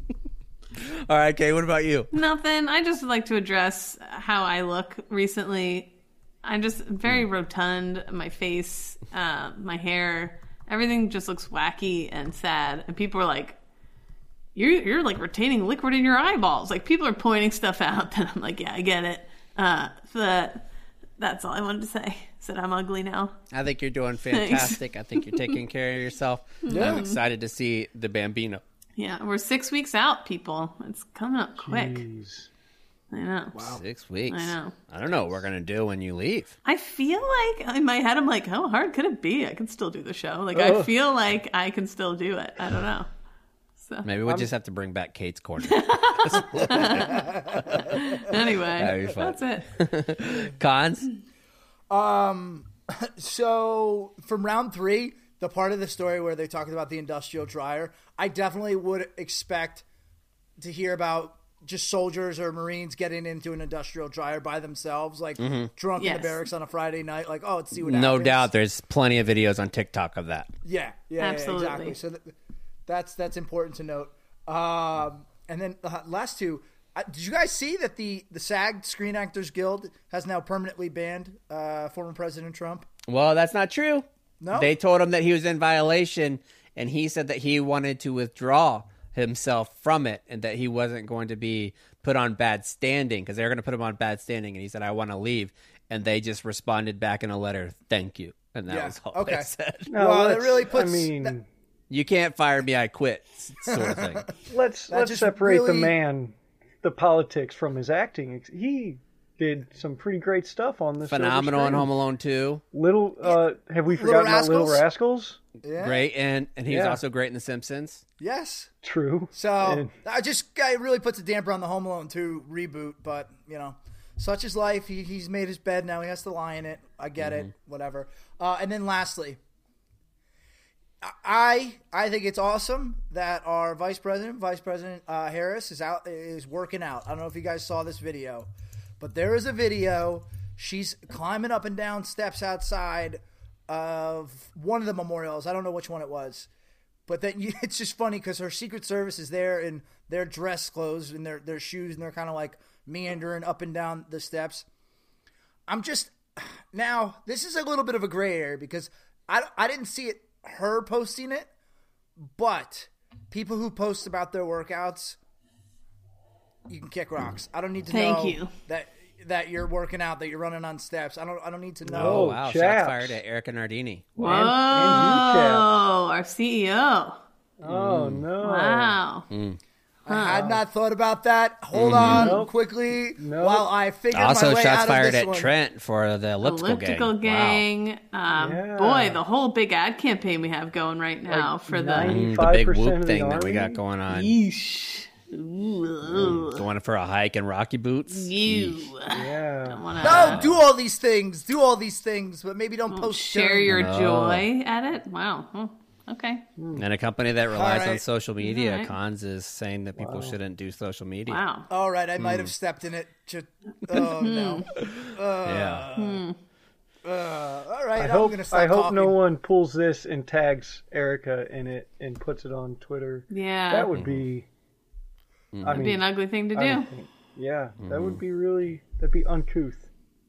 Speaker 1: All right, Kay, what about you?
Speaker 4: Nothing. I just would like to address how I look recently. I'm just very rotund. My face, uh, my hair, everything just looks wacky and sad. And people are like, "You're you're like retaining liquid in your eyeballs." Like people are pointing stuff out, and I'm like, "Yeah, I get it." Uh, but that's all I wanted to say. Said I'm ugly now.
Speaker 1: I think you're doing fantastic. I think you're taking care of yourself. I'm excited to see the Bambino.
Speaker 4: Yeah, we're six weeks out, people. It's coming up quick.
Speaker 5: Jeez.
Speaker 4: I know.
Speaker 1: Six weeks.
Speaker 4: I know.
Speaker 1: I don't know what we're going to do when you leave.
Speaker 4: I feel like in my head, I'm like, how hard could it be? I can still do the show. Like, I
Speaker 5: Ugh.
Speaker 4: feel like I can still do it. I don't know. So
Speaker 1: Maybe we'll just have to bring back Kate's corner.
Speaker 4: anyway,
Speaker 1: be fun.
Speaker 4: that's it.
Speaker 1: Cons?
Speaker 3: Um, so from round three, the part of the story where they talked about the industrial dryer, I definitely would expect to hear about just soldiers or Marines getting into an industrial dryer by themselves, like drunk in
Speaker 4: Yes.
Speaker 3: the barracks on a Friday night. Like, oh, let's see what
Speaker 1: No
Speaker 3: happens.
Speaker 1: doubt there's plenty of videos on TikTok of that.
Speaker 3: Yeah, yeah,
Speaker 4: Absolutely.
Speaker 3: yeah, exactly. So th- that's that's important to note. Um, and then the last two. Uh, did you guys see that the the SAG Screen Actors Guild has now permanently banned uh, former President Trump?
Speaker 1: Well, that's not true.
Speaker 3: No?
Speaker 1: They told him that he was in violation, and he said that he wanted to withdraw himself from it and that he wasn't going to be put on bad standing because they were going to put him on bad standing. And he said, I want to leave. And they just responded back in a letter, thank you. And that
Speaker 3: Yeah,
Speaker 1: was all
Speaker 3: okay.
Speaker 1: they said.
Speaker 5: No,
Speaker 3: Well, that
Speaker 5: let's-
Speaker 3: really puts-
Speaker 5: I mean,
Speaker 3: that-
Speaker 1: You can't fire me, I quit, sort of thing.
Speaker 5: let's
Speaker 3: That
Speaker 5: let's
Speaker 3: just
Speaker 5: separate the
Speaker 3: really-
Speaker 5: man, the politics from his acting. He did some pretty great stuff on this.
Speaker 1: Phenomenal in Home Alone two.
Speaker 5: Little, uh, have we
Speaker 3: Little
Speaker 5: forgotten about Little
Speaker 3: Rascals?
Speaker 5: Rascals?
Speaker 3: Yeah.
Speaker 1: Great. And, and he was
Speaker 5: Yeah.
Speaker 1: also great in The Simpsons.
Speaker 3: Yes.
Speaker 5: True.
Speaker 3: So
Speaker 5: And-
Speaker 3: I just guy really puts a damper on the Home Alone two reboot, but you know, such is life. He, he's made his bed now. He has to lie in it. I get it. Whatever. Uh, and then lastly, I I think it's awesome that our vice president, Vice President uh, Harris, is out is working out. I don't know if you guys saw this video, but there is a video. She's climbing up and down steps outside of one of the memorials. I don't know which one it was. But then you, it's just funny because her Secret Service is there in their dress clothes and their, their shoes, and they're kind of like meandering up and down the steps. I'm just now. This is a little bit of a gray area because I, I didn't see it her posting it, but people who post about their workouts, you can kick rocks. I don't need to
Speaker 4: Thank
Speaker 3: know
Speaker 4: you.
Speaker 3: that that you're working out, that you're running on steps. I don't I don't need to know.
Speaker 1: Oh,
Speaker 5: Oh,
Speaker 1: wow.
Speaker 5: chaps.
Speaker 1: Shots fired at Erica Nardini.
Speaker 4: Whoa,
Speaker 5: And- and you, chaps.
Speaker 4: our C E O.
Speaker 5: Oh no!
Speaker 4: Wow.
Speaker 3: I had not thought about that. Hold on
Speaker 5: Nope.
Speaker 3: quickly
Speaker 5: Nope.
Speaker 3: while I figure
Speaker 1: Also,
Speaker 3: my way
Speaker 1: shots
Speaker 3: out
Speaker 1: fired
Speaker 3: of this
Speaker 1: at
Speaker 3: one.
Speaker 1: Trent for the elliptical,
Speaker 4: Elliptical
Speaker 1: gang.
Speaker 4: gang. Um,
Speaker 5: Yeah.
Speaker 4: Boy, the whole big ad campaign we have going right now
Speaker 5: Like
Speaker 4: for the.
Speaker 5: ninety-
Speaker 1: Mm, the big
Speaker 5: five percent
Speaker 1: whoop
Speaker 5: of the
Speaker 1: thing that we got
Speaker 5: army?
Speaker 1: going on.
Speaker 4: Yeesh. Ooh.
Speaker 1: Going for a hike in Rocky Boots.
Speaker 4: You.
Speaker 5: Yeah.
Speaker 4: Wanna
Speaker 3: No, do all these things. Do all these things, but maybe don't post
Speaker 4: share
Speaker 3: during
Speaker 4: your
Speaker 3: them.
Speaker 4: joy at it? Wow. Hmm. Okay.
Speaker 1: And a company that relies on
Speaker 3: right.
Speaker 1: social media,
Speaker 4: All right.
Speaker 1: Cons is saying that people shouldn't do social media.
Speaker 4: Wow.
Speaker 3: All right, I might
Speaker 1: Hmm.
Speaker 3: have stepped in it. Ju- oh no.
Speaker 1: Yeah.
Speaker 3: Uh, all right,
Speaker 5: I
Speaker 3: I'm
Speaker 5: hope
Speaker 3: gonna stop
Speaker 5: I hope
Speaker 3: talking.
Speaker 5: no one pulls this and tags Erica in it and puts it on Twitter.
Speaker 4: Yeah.
Speaker 5: That would be. I
Speaker 4: That'd be
Speaker 5: mean,
Speaker 4: an ugly thing to
Speaker 5: I
Speaker 4: do.
Speaker 5: would think- yeah, that would be really. That'd be uncouth.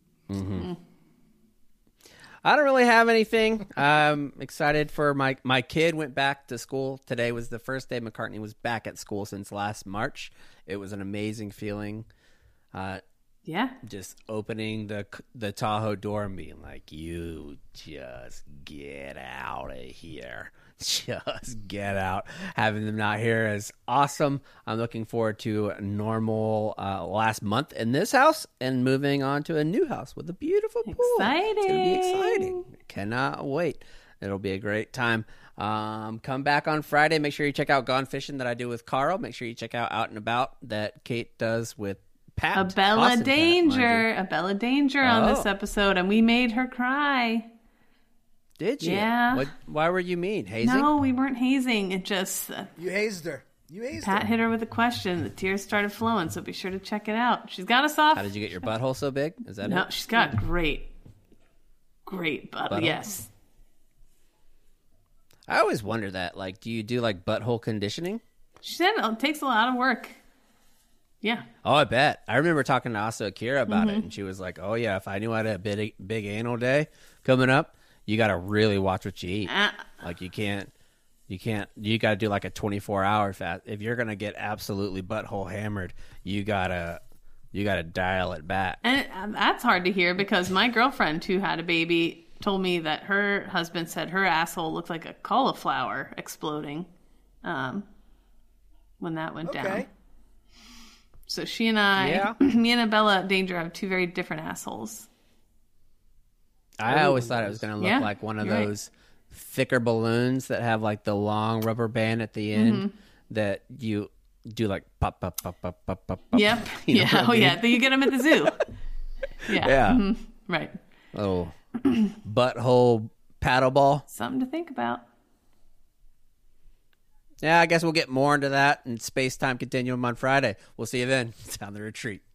Speaker 1: I don't really have anything. I'm excited for my my kid went back to school. Today was the first day McCartney was back at school since last March. It was an amazing feeling. Uh,
Speaker 4: Yeah.
Speaker 1: just opening the the Tahoe door and being like, "You just get out of here, just get out." Having them not here is awesome. I'm looking forward to a normal uh, last month in this house and moving on to a new house with a beautiful pool. It's gonna be
Speaker 4: Exciting.
Speaker 1: exciting. Cannot wait. It'll be a great time. Um, come back on Friday. Make sure you check out Gone Fishing that I do with Carl. Make sure you check out Out and About that Kate does with Pat.
Speaker 4: A Bella
Speaker 1: Austin Pat, mind you.
Speaker 4: Danger. A Bella Danger on this
Speaker 1: Oh.
Speaker 4: episode, and we made her cry.
Speaker 1: Did you?
Speaker 4: Yeah.
Speaker 1: What, why were you mean? Hazing?
Speaker 4: No, we weren't hazing. It just uh,
Speaker 3: You hazed her. You hazed
Speaker 4: Pat
Speaker 3: her.
Speaker 4: hit her with a question. The tears started flowing, so be sure to check it out. She's got us off.
Speaker 1: How did you get your butthole so big? Is that
Speaker 4: No,
Speaker 1: it?
Speaker 4: she's got great, great butt.
Speaker 1: Butthole?
Speaker 4: Yes.
Speaker 1: I always wonder that. Like, do you do like butthole conditioning?
Speaker 4: She said it takes a lot of work. Yeah.
Speaker 1: Oh, I bet. I remember talking to Asa Akira about
Speaker 4: Mm-hmm.
Speaker 1: it, and she was like, "Oh yeah, if I knew I had a big big anal day coming up, you got to really watch what you eat.
Speaker 4: Uh,
Speaker 1: Like you can't, you can't, you got to do like a twenty-four hour fast. If you're gonna get absolutely butthole hammered, you gotta, you gotta dial it back.
Speaker 4: and it, uh, that's hard to hear because my girlfriend who had a baby told me that her husband said her asshole looked like a cauliflower exploding um, when that went down.
Speaker 3: Okay.
Speaker 4: So she and I,
Speaker 1: Yeah.
Speaker 4: me and Bella Danger have two very different assholes.
Speaker 1: I always thought it was gonna look
Speaker 4: Yeah,
Speaker 1: like one of
Speaker 4: you're right.
Speaker 1: those thicker balloons that have like the long rubber band at the end.
Speaker 4: Mm-hmm.
Speaker 1: that you do like pop, pop, pop, pop, pop, pop, pop.
Speaker 4: Yep.
Speaker 1: You know
Speaker 4: Yeah.
Speaker 1: what I
Speaker 4: Oh,
Speaker 1: mean?
Speaker 4: yeah. You get them at the zoo. Yeah.
Speaker 1: Yeah.
Speaker 4: Mhm. Right.
Speaker 1: Oh, butthole paddle ball.
Speaker 4: Something to think about.
Speaker 1: Yeah, I guess we'll get more into that in Space Time Continuum on Friday. We'll see you then. It's on the retreat.